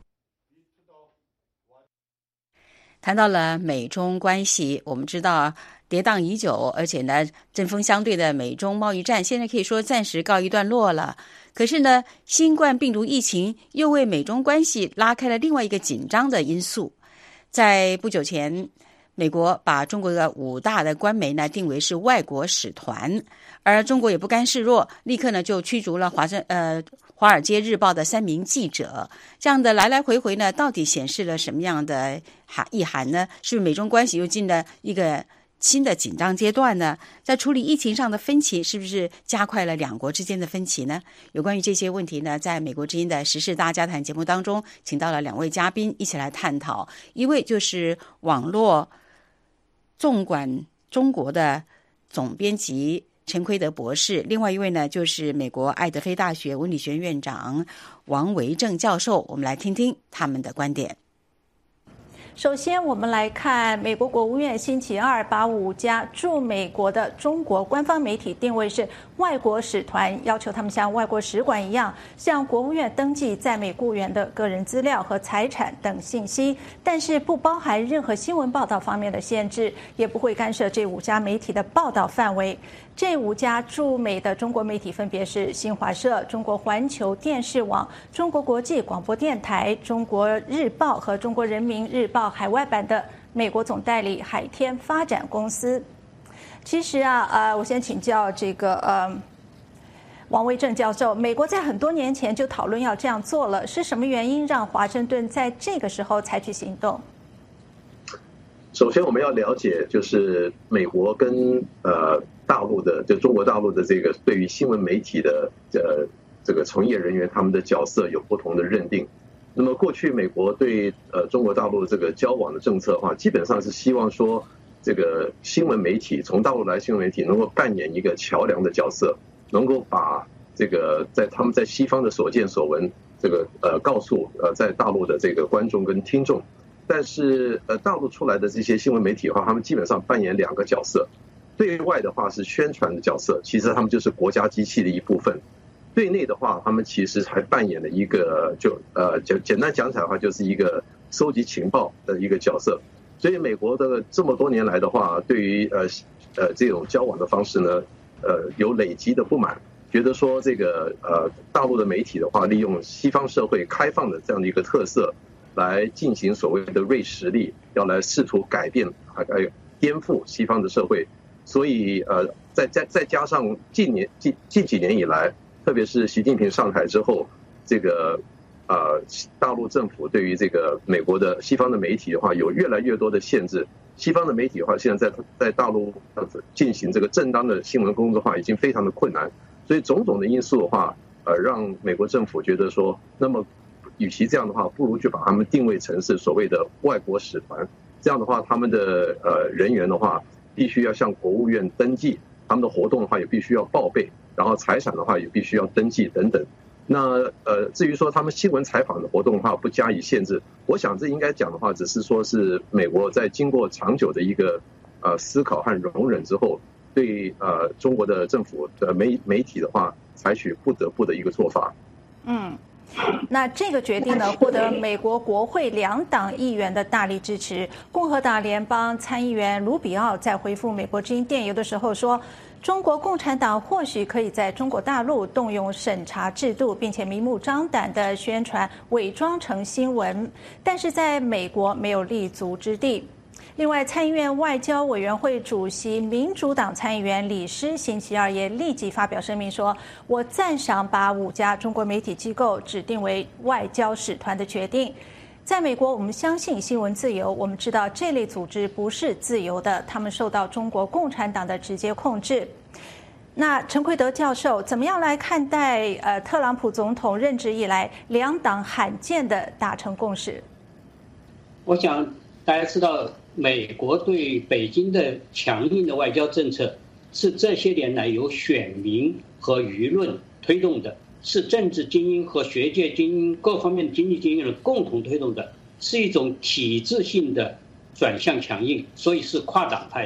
谈到了美中关系，我们知道跌宕已久，而且呢针锋相对的美中贸易战现在可以说暂时告一段落了。可是呢，新冠病毒疫情又为美中关系拉开了另外一个紧张的因素。在不久前，美国把中国的五大的官媒呢定为是外国使团，而中国也不甘示弱，立刻呢就驱逐了华盛呃华尔街日报的三名记者。这样的来来回回呢，到底显示了什么样的含意涵呢？是不是美中关系又进了一个新的紧张阶段呢？在处理疫情上的分歧，是不是加快了两国之间的分歧呢？有关于这些问题呢，在美国之音的时事大家谈节目当中，请到了两位嘉宾一起来探讨。一位就是网络纵观中国的总编辑陈奎德博士，另外一位呢就是美国爱德菲大学文理学院院长王维正教授，我们来听听他们的观点。 首先，我们来看美国国务院星期二把五家驻美国的中国官方媒体定位是外国使团，要求他们像外国使馆一样向国务院登记在美雇员的个人资料和财产等信息，但是不包含任何新闻报道方面的限制，也不会干涉这五家媒体的报道范围。这五家驻美的中国媒体分别是新华社、中国环球电视网、中国国际广播电台、中国日报和中国人民日报海外版的美国总代理海天发展公司。其实啊，呃，我先请教这个呃王维正教授，美国在很多年前就讨论要这样做了，是什么原因让华盛顿在这个时候采取行动？ 首先，我们要了解，就是美国跟呃大陆的，就中国大陆的这个对于新闻媒体的呃这个从业人员，他们的角色有不同的认定。那么过去美国对呃中国大陆这个交往的政策的话，基本上是希望说，这个新闻媒体从大陆来新闻媒体能够扮演一个桥梁的角色，能够把这个在他们在西方的所见所闻，这个呃告诉呃在大陆的这个观众跟听众。但是呃大陆出来的这些新闻媒体的话，他们基本上扮演两个角色。对外的话是宣传的角色，其实他们就是国家机器的一部分。对内的话，他们其实还扮演了一个就呃简简单讲起来的话，就是一个收集情报的一个角色。所以美国的这么多年来的话，对于呃呃这种交往的方式呢，呃有累积的不满，觉得说这个呃大陆的媒体的话，利用西方社会开放的这样的一个特色，来进行所谓的锐实力，要来试图改变还有颠覆西方的社会。所以呃再再再加上近年近近几年以来，特别是习近平上台之后，这个呃大陆政府对于这个美国的西方的媒体的话，有越来越多的限制。西方的媒体的话，现在在在大陆进行这个正当的新闻工作的话，已经非常的困难。所以种种的因素的话，呃，让美国政府觉得说，那么与其这样的话，不如就把他们定位成是所谓的外国使团。这样的话，他们的呃人员的话，必须要向国务院登记，他们的活动的话也必须要报备，然后财产的话也必须要登记等等。那呃，至于说他们新闻采访的活动的话不加以限制，我想这应该讲的话，只是说是美国在经过长久的一个呃思考和容忍之后，对呃中国的政府的媒媒体的话，采取不得不的一个做法。 嗯。那这个决定呢，获得美国国会两党议员的大力支持。共和党联邦参议员卢比奥在回复美国之音电邮的时候说，中国共产党或许可以在中国大陆动用审查制度，并且明目张胆地宣传伪装成新闻，但是在美国没有立足之地。另外，参议院外交委员会主席民主党参议员李诗星期二也立即发表声明说，我赞赏把五家中国媒体机构指定为外交使团的决定。在美国，我们相信新闻自由，我们知道这类组织不是自由的，他们受到中国共产党的直接控制。那陈奎德教授怎么样来看待呃特朗普总统任职以来两党罕见的达成共识？ 我想大家知道，美国对北京的强硬的外交政策是这些年来由选民和舆论推动的，是政治精英和学界精英各方面的经济精英人共同推动的，是一种体制性的转向强硬，所以是跨党派的。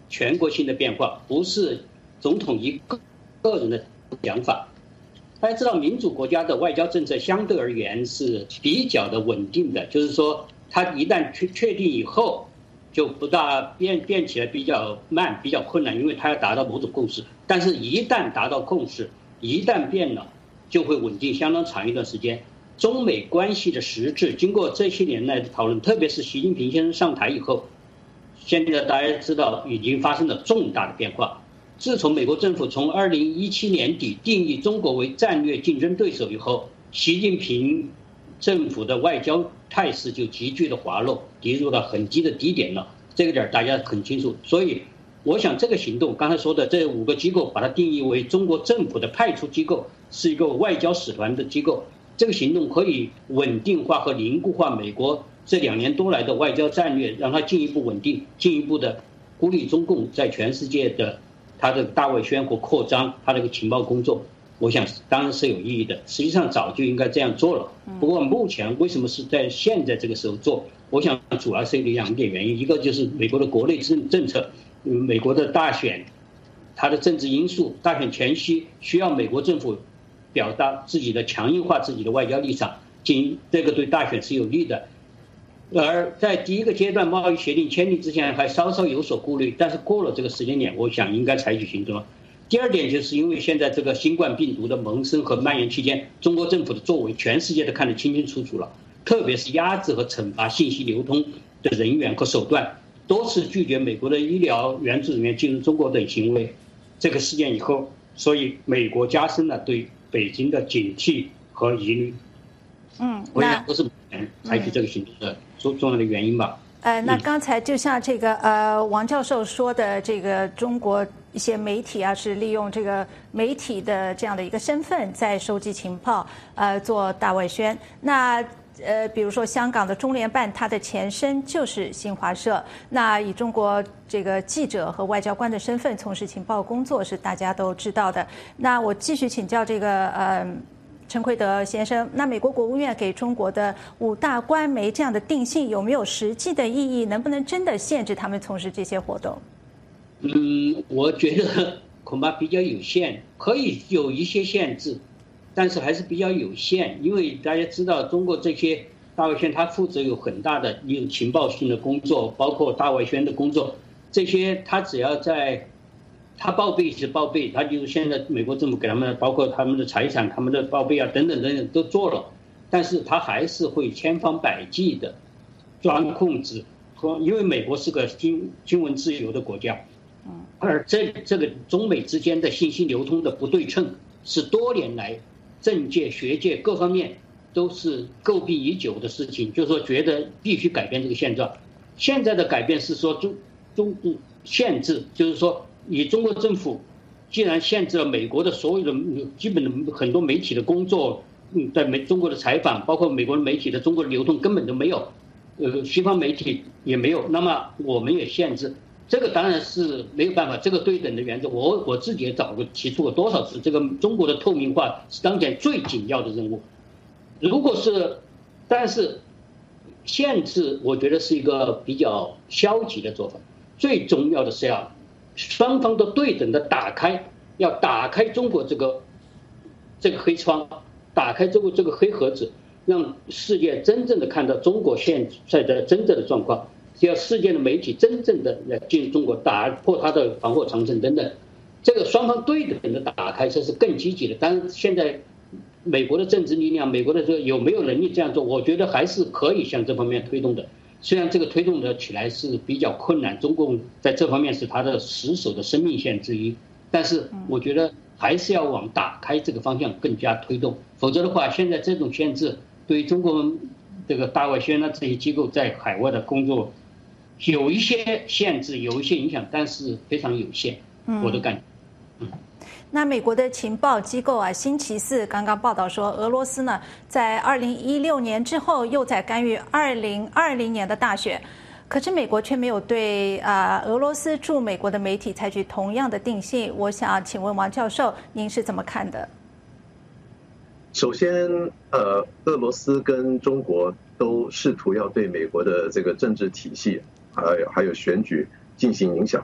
全国性的变化，不是总统一个个人的想法。大家知道，民主国家的外交政策相对而言是比较的稳定的，就是说，它一旦确确定以后，就不大变变起来比较慢，比较困难，因为它要达到某种共识。但是，一旦达到共识，一旦变了，就会稳定相当长一段时间。中美关系的实质，经过这些年来的讨论，特别是习近平先生上台以后，现在大家知道已经发生了重大的变化。自从美国政府从二零一七年底定义中国为战略竞争对手以后，习近平政府的外交态势就急剧的滑落，跌入了很低的低点了。这个点大家很清楚。所以，我想这个行动，刚才说的这五个机构，把它定义为中国政府的派出机构，是一个外交使团的机构。这个行动可以稳定化和凝固化美国这两年多来的外交战略，让它进一步稳定，进一步的孤立中共在全世界的它的大外宣和扩张，它这个情报工作，我想当然是有意义的。实际上早就应该这样做了，不过目前为什么是在现在这个时候做？我想主要是有两点原因，一个就是美国的国内政政策，美国的大选，它的政治因素，大选前夕需要美国政府表达自己的强硬化自己的外交立场，仅这个对大选是有利的。而在第一个阶段贸易协定签订之前还稍稍有所顾虑，但是过了这个时间点，我想应该采取行动了。第二点就是因为现在这个新冠病毒的萌生和蔓延期间，中国政府的作为全世界都看得清清楚楚了，特别是压制和惩罚信息流通的人员和手段，多次拒绝美国的医疗援助人员进入中国等行为。这个事件以后，所以美国加深了对北京的警惕和疑虑。 嗯， 我想都是采取这个行动的重重要的原因吧。 呃，那刚才就像这个呃王教授说的，这个中国一些媒体啊，是利用这个媒体的这样的一个身份，在收集情报，呃，做大外宣。那呃，比如说香港的中联办，它的前身就是新华社。那以中国这个记者和外交官的身份从事情报工作，是大家都知道的。那我继续请教这个呃。陈奎德先生，那美国国务院给中国的五大官媒这样的定性有没有实际的意义？能不能真的限制他们从事这些活动？ 嗯，我觉得恐怕比较有限，可以有一些限制，但是还是比较有限。因为大家知道，中国这些大外宣，它负责有很大的有情报性的工作，包括大外宣的工作，这些它只要在。他报备是报备，他就是现在美国政府给他们，包括他们的财产、他们的报备啊，等等等等都做了，但是他还是会千方百计的钻空子，因为美国是个新新闻自由的国家，而这这个中美之间的信息流通的不对称，是多年来政界、学界各方面都是诟病已久的事情，就是说觉得必须改变这个现状。现在的改变是说中中限制，就是说。以中国政府既然限制了美国的所有的基本的很多媒体的工作，在美中国的采访，包括美国的媒体的中国的流通根本都没有，呃，西方媒体也没有，那么我们也限制，这个当然是没有办法，这个对等的原则，我我自己也找过提出过多少次，这个中国的透明化是当前最紧要的任务。如果是，但是限制，我觉得是一个比较消极的做法，最重要的是要。双方都对等的打开，要打开中国这个这个黑窗，打开这个这个黑盒子，让世界真正的看到中国现在的真正的状况，要世界的媒体真正的来进入中国，打破它的防火长城等等。这个双方对等的打开，这是更积极的。当然，现在美国的政治力量，美国的这有没有能力这样做，我觉得还是可以向这方面推动的。虽然这个推动的起来是比较困难，中共在这方面是它的死守的生命线之一，但是我觉得还是要往打开这个方向更加推动，否则的话，现在这种限制对于中国这个大外宣啊这些机构在海外的工作有一些限制，有一些影响，但是非常有限，我的感觉。嗯那美国的情报机构啊，星期四刚刚报道说，俄罗斯呢在二零一六年之后又在干预二零二零年的大选，可是美国却没有对啊、呃、俄罗斯驻美国的媒体采取同样的定性。我想请问王教授，您是怎么看的？ 首先，呃，俄罗斯跟中国都试图要对美国的这个政治体系，还有还有选举进行影响。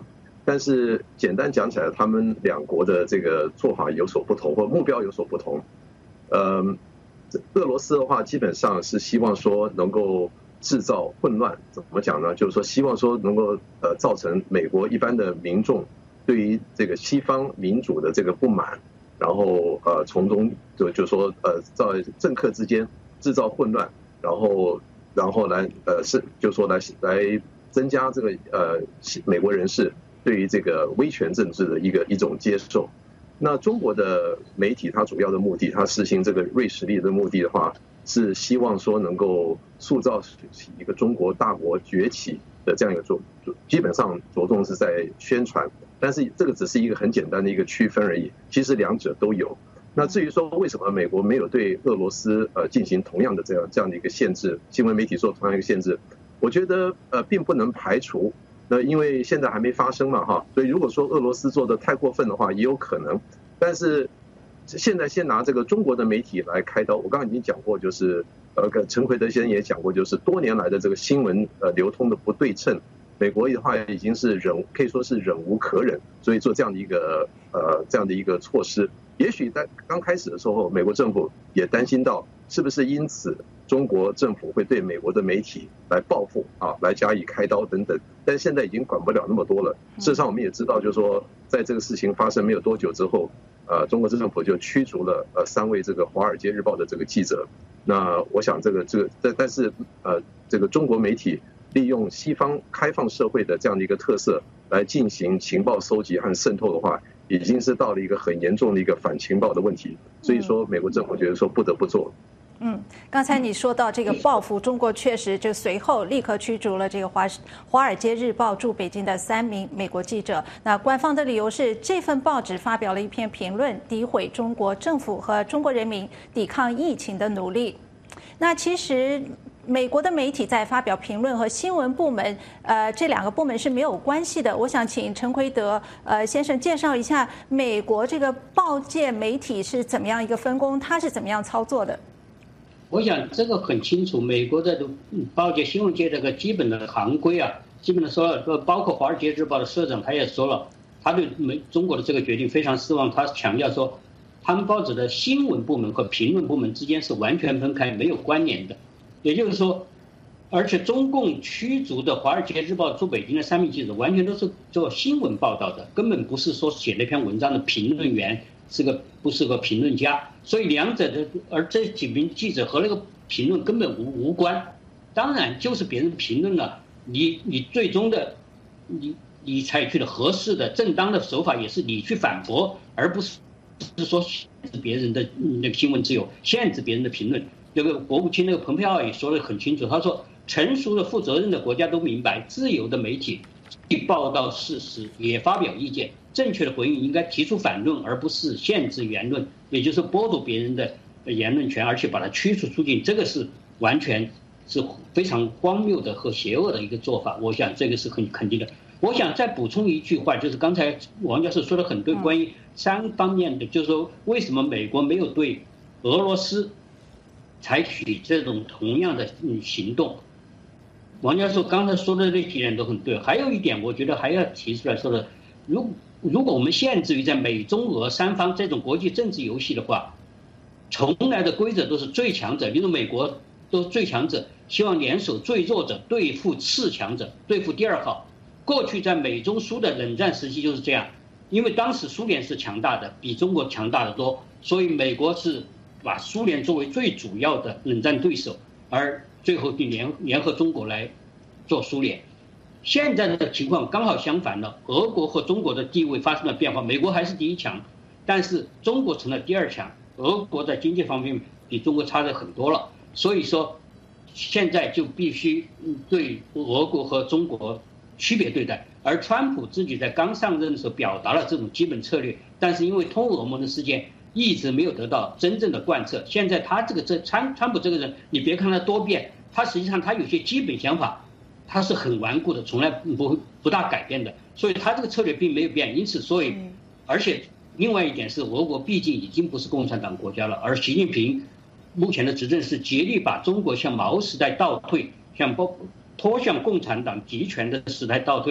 但是简单讲起来，他们两国的这个做法有所不同，或目标有所不同。呃，俄罗斯的话，基本上是希望说能够制造混乱，怎么讲呢？就是说希望说能够呃造成美国一般的民众对于这个西方民主的这个不满，然后呃从中就就说呃在政客之间制造混乱，然后然后来呃是就说来来增加这个呃美国人士对于这个威权政治的一个一种接受。那中国的媒体它主要的目的，它实行这个锐实力的目的的话，是希望说能够塑造起一个中国大国崛起的这样一个着，基本上着重是在宣传，但是这个只是一个很简单的一个区分而已，其实两者都有。那至于说为什么美国没有对俄罗斯呃进行同样的这样这样的一个限制，新闻媒体做同样一个限制，我觉得呃并不能排除。那因为现在还没发生嘛哈，所以如果说俄罗斯做的太过分的话，也有可能。但是现在先拿这个中国的媒体来开刀，我刚刚已经讲过，就是呃陈奎德先生也讲过，就是多年来的这个新闻呃流通的不对称，美国的话已经是忍可以说是忍无可忍，所以做这样的一个呃这样的一个措施。也许在刚开始的时候，美国政府也担心到是不是因此中国政府会对美国的媒体来报复啊，来加以开刀等等，但现在已经管不了那么多了。事实上，我们也知道，就是说，在这个事情发生没有多久之后，呃，中国政府就驱逐了呃三位这个《华尔街日报》的这个记者。那我想，这个这个，但但是呃，这个中国媒体利用西方开放社会的这样的一个特色来进行情报搜集和渗透的话，已经是到了一个很严重的一个反情报的问题。所以说，美国政府觉得说不得不做。 嗯，刚才你说到这个报复，中国确实就随后立刻驱逐了这个华华尔街日报驻北京的三名美国记者。那官方的理由是，这份报纸发表了一篇评论，诋毁中国政府和中国人民抵抗疫情的努力。那其实美国的媒体在发表评论和新闻部门，呃，这两个部门是没有关系的。我想请陈奎德呃先生介绍一下美国这个报界媒体是怎么样一个分工，它是怎么样操作的。 我想这个很清楚，美国的报界新闻界这个基本的行规啊，基本的说了，包括《华尔街日报》的社长他也说了，他对美中国的这个决定非常失望，他强调说，他们报纸的新闻部门和评论部门之间是完全分开、没有关联的。也就是说，而且中共驱逐的《华尔街日报》驻北京的三名记者，完全都是做新闻报道的，根本不是说写那篇文章的评论员，是个不是个评论家。所以两者的，而这几名记者和那个评论根本无无关。当然，就是别人评论了，你你最终的，你你采取的合适的、正当的手法，也是你去反驳，而不是是说限制别人的那个新闻自由，限制别人的评论。那个国务卿那个蓬佩奥也说得很清楚，他说，成熟的、负责任的国家都明白，自由的媒体既报道事实，也发表意见。正确的回应应该提出反论，而不是限制言论，也就是剥夺别人的言论权，而且把它驱逐出境，这个是完全是非常荒谬的和邪恶的一个做法。我想这个是很肯定的。我想再补充一句话，就是刚才王教授说的很对，关于三方面的，就是说为什么美国没有对俄罗斯采取这种同样的行动。王教授刚才说的这几点都很对，还有一点我觉得还要提出来说的，如如果我们限制于在美中俄三方这种国际政治游戏的话，从来的规则都是最强者，例如美国都是最强者，希望联手最弱者对付次强者，对付第二号。过去在美中苏的冷战时期就是这样，因为当时苏联是强大的，比中国强大的多，所以美国是把苏联作为最主要的冷战对手，而最后就联联合中国来做苏联。现在的情况刚好相反了，俄国和中国的地位发生了变化，美国还是第一强，但是中国成了第二强，俄国在经济方面比中国差的很多了，所以说现在就必须对俄国和中国区别对待。而川普自己在刚上任的时候表达了这种基本策略，但是因为通俄门的事件一直没有得到真正的贯彻。现在他这个这川川普这个人，你别看他多变，他实际上他有些基本想法他是很顽固的，从来不不大改变的，所以他这个策略并没有变。因此，所以而且另外一点是，俄国毕竟已经不是共产党国家了，而习近平目前的执政是竭力把中国向毛时代倒退，向包拖向共产党集权的时代倒退。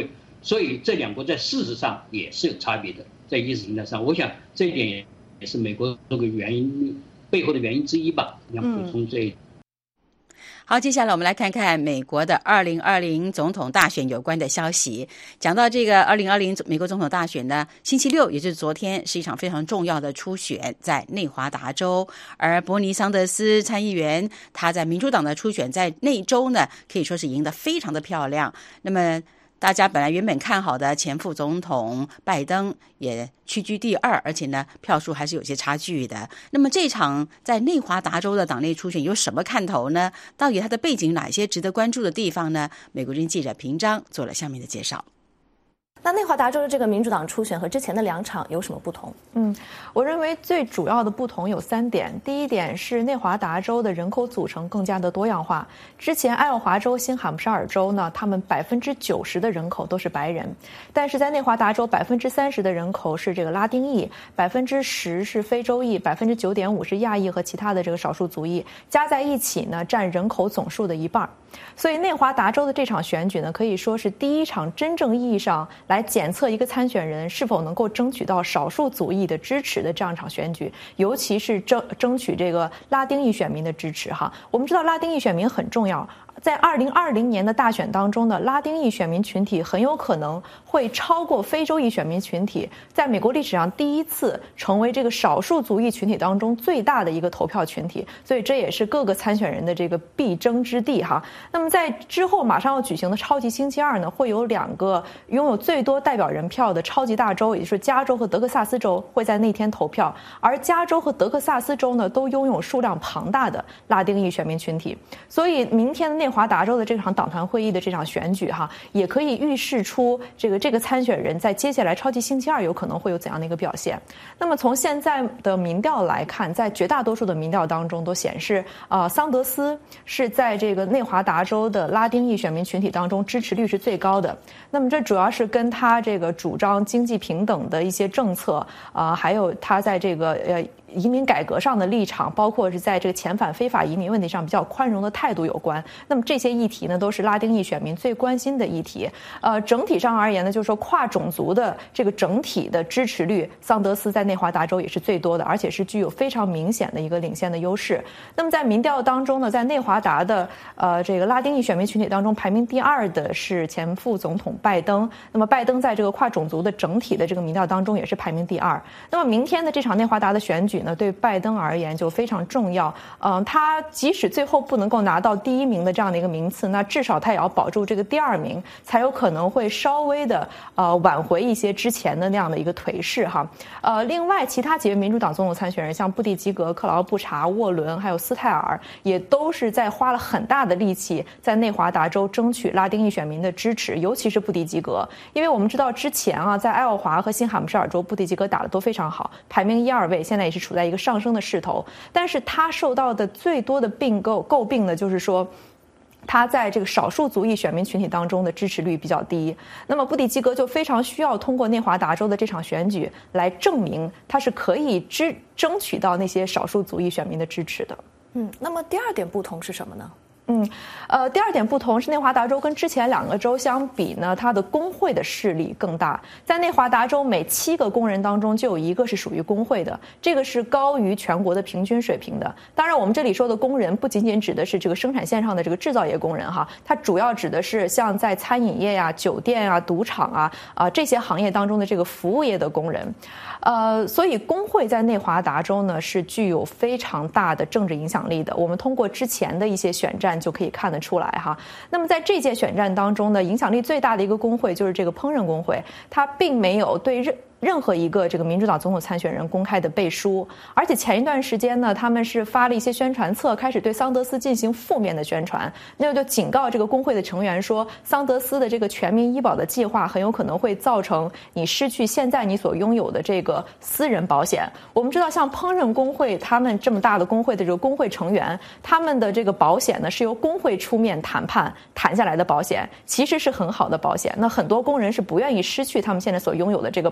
所以这两国在事实上也是有差别的，在意识形态上，我想这一点也也是美国这个原因背后的原因之一吧。要补充这一点。 嗯好，接下来我们来看看美国的二零二零总统大选有关的消息。讲到这个二零二零美国总统大选呢，星期六也就是昨天是一场非常重要的初选，在内华达州，而伯尼桑德斯参议员他在民主党的初选在那州呢可以说是赢得非常的漂亮。那么大家本来原本看好的前副总统拜登也屈居第二，而且呢票数还是有些差距的。那么这场在内华达州的党内初选有什么看头呢？到底它的背景哪些值得关注的地方呢？美国之音记者平章做了下面的介绍。 那内华达州的这个民主党初选和之前的两场有什么不同？ 嗯，我认为最主要的不同有三点。第一点是内华达州的人口组成更加的多样化。之前爱奥华州、新罕布什尔州呢，他们百分之九十的人口都是白人，但是在内华达州百分之三十的人口是这个拉丁裔，百分之十是非洲裔，百分之九点五是亚裔和其他的这个少数族裔，加在一起呢，占人口总数的一半。所以内华达州的这场选举呢，可以说是第一场真正意义上来检测一个参选人是否能够争取到少数族裔的支持的这样一场选举，尤其是争争取这个拉丁裔选民的支持哈。我们知道拉丁裔选民很重要。在二零二零年的大选当中呢，拉丁裔选民群体很有可能会超过非洲裔选民群体，在美国历史上第一次成为这个少数族裔群体当中最大的一个投票群体，所以这也是各个参选人的这个必争之地哈。那么在之后马上要举行的超级星期二呢，会有两个拥有最多代表人票的超级大州，也就是加州和德克萨斯州会在那天投票，而加州和德克萨斯州呢都拥有数量庞大的拉丁裔选民群体，所以明天的内华达州的这场党团会议的这场选举哈，也可以预示出这个这个参选人在接下来超级星期二有可能会有怎样的一个表现。那么从现在的民调来看，在绝大多数的民调当中都显示，呃，桑德斯是在这个内华达州的拉丁裔选民群体当中支持率是最高的。那么这主要是跟他这个主张经济平等的一些政策啊、呃，还有他在这个呃移民改革上的立场，包括是在这个遣返非法移民问题上比较宽容的态度有关。那么这些议题呢，都是拉丁裔选民最关心的议题。呃，整体上而言呢，就是说跨种族的这个整体的支持率，桑德斯在内华达州也是最多的，而且是具有非常明显的一个领先的优势。那么在民调当中呢，在内华达的呃这个拉丁裔选民群体当中，排名第二的是前副总统拜登。那么拜登在这个跨种族的整体的这个民调当中也是排名第二。那么明天的这场内华达的选举呢，对拜登而言就非常重要。嗯、呃，他即使最后不能够拿到第一名的这样的一个名次，那至少他也要保住这个第二名，才有可能会稍微的呃挽回一些之前的那样的一个颓势哈。呃，另外其他几位民主党总统参选人，像布蒂吉格、克劳布查、沃伦还有斯泰尔，也都是在花了很大的力气在内华达州争取拉丁裔选民的支持，尤其是布蒂吉格，因为我们知道之前啊，在爱奥华和新罕布什尔州，布蒂吉格打得都非常好，排名一二位，现在也是处在一个上升的势头。但是他受到的最多的并购诟病呢，就是说他在这个少数族裔选民群体当中的支持率比较低。那么布蒂吉格就非常需要通过内华达州的这场选举来证明他是可以支争取到那些少数族裔选民的支持的。 嗯，那么第二点不同是什么呢？ 嗯，呃，第二点不同是内华达州跟之前两个州相比呢，它的工会的势力更大。在内华达州，每七个工人当中就有一个是属于工会的，这个是高于全国的平均水平的。当然，我们这里说的工人不仅仅指的是这个生产线上的这个制造业工人哈，它主要指的是像在餐饮业呀、酒店啊、赌场啊啊、呃、这些行业当中的这个服务业的工人。呃，所以工会在内华达州呢是具有非常大的政治影响力的。我们通过之前的一些选战就可以看得出来哈。那么在这届选战当中呢，影响力最大的一个工会就是这个烹饪工会，它并没有对任任何一个这个民主党总统参选人公开的背书，而且前一段时间呢，他们是发了一些宣传册，开始对桑德斯进行负面的宣传，那就警告这个工会的成员说，桑德斯的这个全民医保的计划很有可能会造成你失去现在你所拥有的这个私人保险。我们知道，像烹饪工会，他们这么大的工会的这个工会成员，他们的这个保险呢是由工会出面谈判谈下来的保险，其实是很好的保险。那很多工人是不愿意失去他们现在所拥有的这个保险的。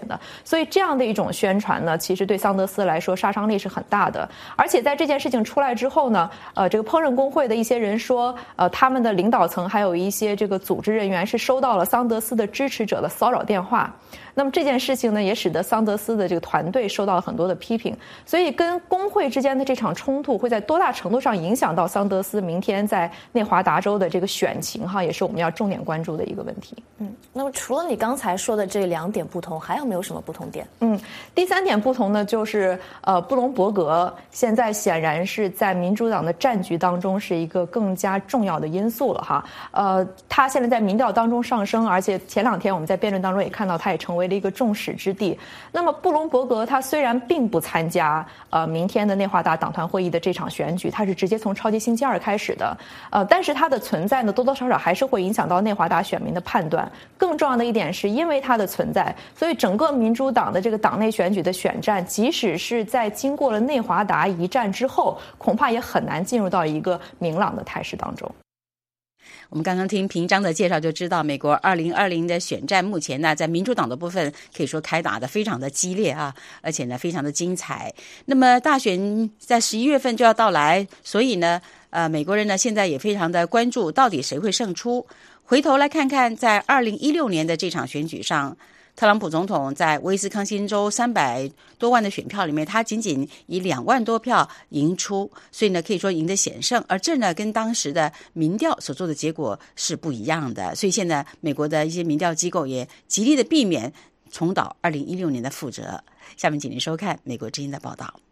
的。所以这样的一种宣传呢，其实对桑德斯来说杀伤力是很大的。而且在这件事情出来之后呢，呃，这个烹饪工会的一些人说，呃，他们的领导层还有一些这个组织人员是收到了桑德斯的支持者的骚扰电话。那么这件事情呢，也使得桑德斯的这个团队受到了很多的批评。所以跟工会之间的这场冲突会在多大程度上影响到桑德斯明天在内华达州的这个选情哈，也是我们要重点关注的一个问题。 嗯，那么除了你刚才说的这两点不同，还有没有什么不同点？ 嗯，第三点不同呢，就是呃，布隆伯格现在显然是在民主党的战局当中是一个更加重要的因素了哈。呃，他现在在民调当中上升，而且前两天我们在辩论当中也看到，他也成为了一个众矢之的。那么布隆伯格他虽然并不参加呃明天的内华达党团会议的这场选举，他是直接从超级星期二开始的，呃，但是他的存在呢，多多少少还是会影响到内华达选民的判断。更重要的一点是，因为他的存在，所以整个民主党的这个党内选举的选战，即使是在经过了内华达一战之后，恐怕也很难进入到一个明朗的态势当中。 我们刚刚听平章的介绍就知道，美国二零二零的选战目前呢，在民主党的部分可以说开打的非常的激烈啊，而且呢非常的精彩。那么大选在十一月份就要到来，所以呢，呃，美国人呢现在也非常的关注到底谁会胜出。回头来看看，在二零一六年的这场选举上，特朗普总统在威斯康星州三百多万的选票里面，他仅仅以两万多票赢出，所以呢可以说赢得险胜。而这呢跟当时的民调所做的结果是不一样的，所以现在美国的一些民调机构也极力的避免重蹈二零一六年的覆辙。下面请您收看美国之音的报道。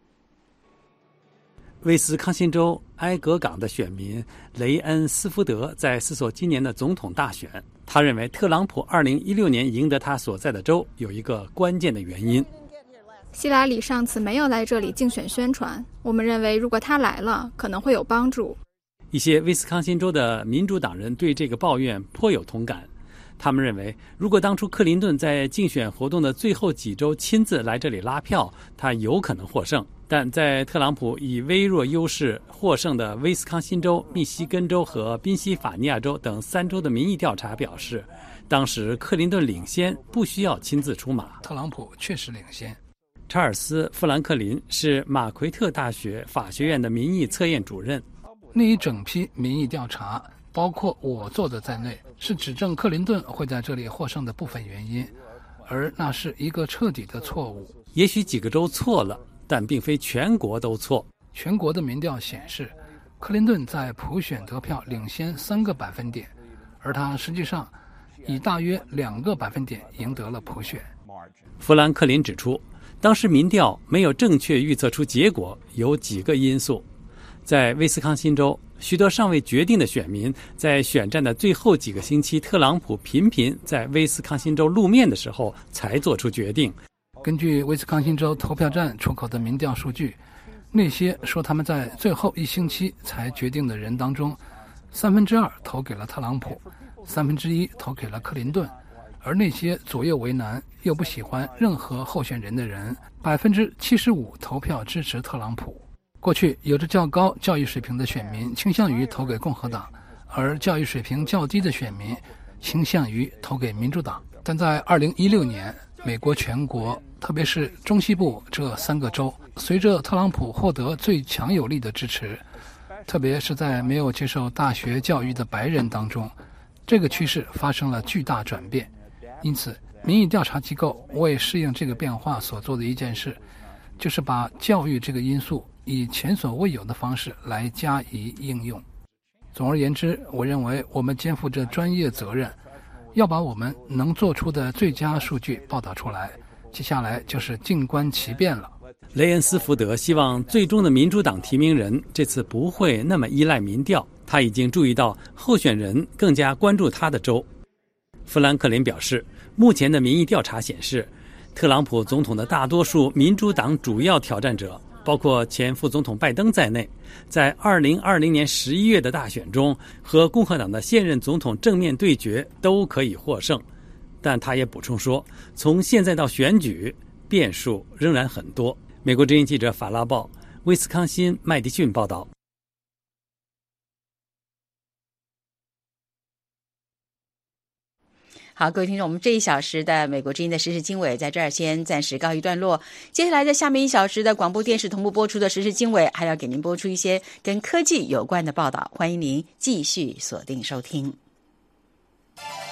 威斯康星州埃格港的选民雷恩斯福德在思索今年的总统大选，他认为特朗普二零一六年赢得他所在的州有一个关键的原因。 希拉里上次没有来这里竞选宣传，我们认为如果他来了，可能会有帮助。 一些威斯康星州的民主党人对这个抱怨颇有同感。他们认为，如果当初克林顿在竞选活动的最后几周亲自来这里拉票，他有可能获胜。但在特朗普以微弱优势获胜的威斯康星州、密西根州和宾夕法尼亚州等三州的民意调查表示，当时克林顿领先，不需要亲自出马。 特朗普确实领先。 查尔斯·富兰克林是马奎特大学法学院的民意测验主任。 那一整批民意调查，包括我做的在内，是指证克林顿会在这里获胜的部分原因，而那是一个彻底的错误。 也许几个州错了，但并非全国都错。 全国的民调显示，克林顿在普选得票领先三个百分点，而他实际上以大约两个百分点赢得了普选。 富兰克林指出，当时民调没有正确预测出结果，有几个因素。在威斯康星州，许多尚未决定的选民在选战的最后几个星期，特朗普频频在威斯康星州露面的时候才做出决定。 根据威斯康星州投票站出口的民调数据，那些说他们在最后一星期才决定的人当中，三分之二投给了特朗普，三分之一投给了克林顿，而那些左右为难又不喜欢任何候选人的人，百分之七十五投票支持特朗普。过去有着较高教育水平的选民倾向于投给共和党，而教育水平较低的选民倾向于投给民主党。但在二零一六年，美国全国，特别是中西部这三个州，随着特朗普获得最强有力的支持，特别是在没有接受大学教育的白人当中，这个趋势发生了巨大转变。因此，民意调查机构为适应这个变化所做的一件事，就是把教育这个因素以前所未有的方式来加以应用。总而言之，我认为我们肩负着专业责任，要把我们能做出的最佳数据报道出来，接下来就是静观其变了。 雷恩斯福德希望最终的民主党提名人这次不会那么依赖民调，他已经注意到候选人更加关注他的州。富兰克林表示，目前的民意调查显示，特朗普总统的大多数民主党主要挑战者，包括前副总统拜登在内，在二零二零年十一月的大选中和共和党的现任总统正面对决都可以获胜。但他也补充说，从现在到选举，变数仍然很多。美国之音记者法拉报，威斯康辛麦迪逊报道。 好好，各位听众，我们这一小时的美国之音的时事经纬在这儿先暂时告一段落。接下来在下面一小时的广播电视同步播出的时事经纬，还要给您播出一些跟科技有关的报道，欢迎您继续锁定收听。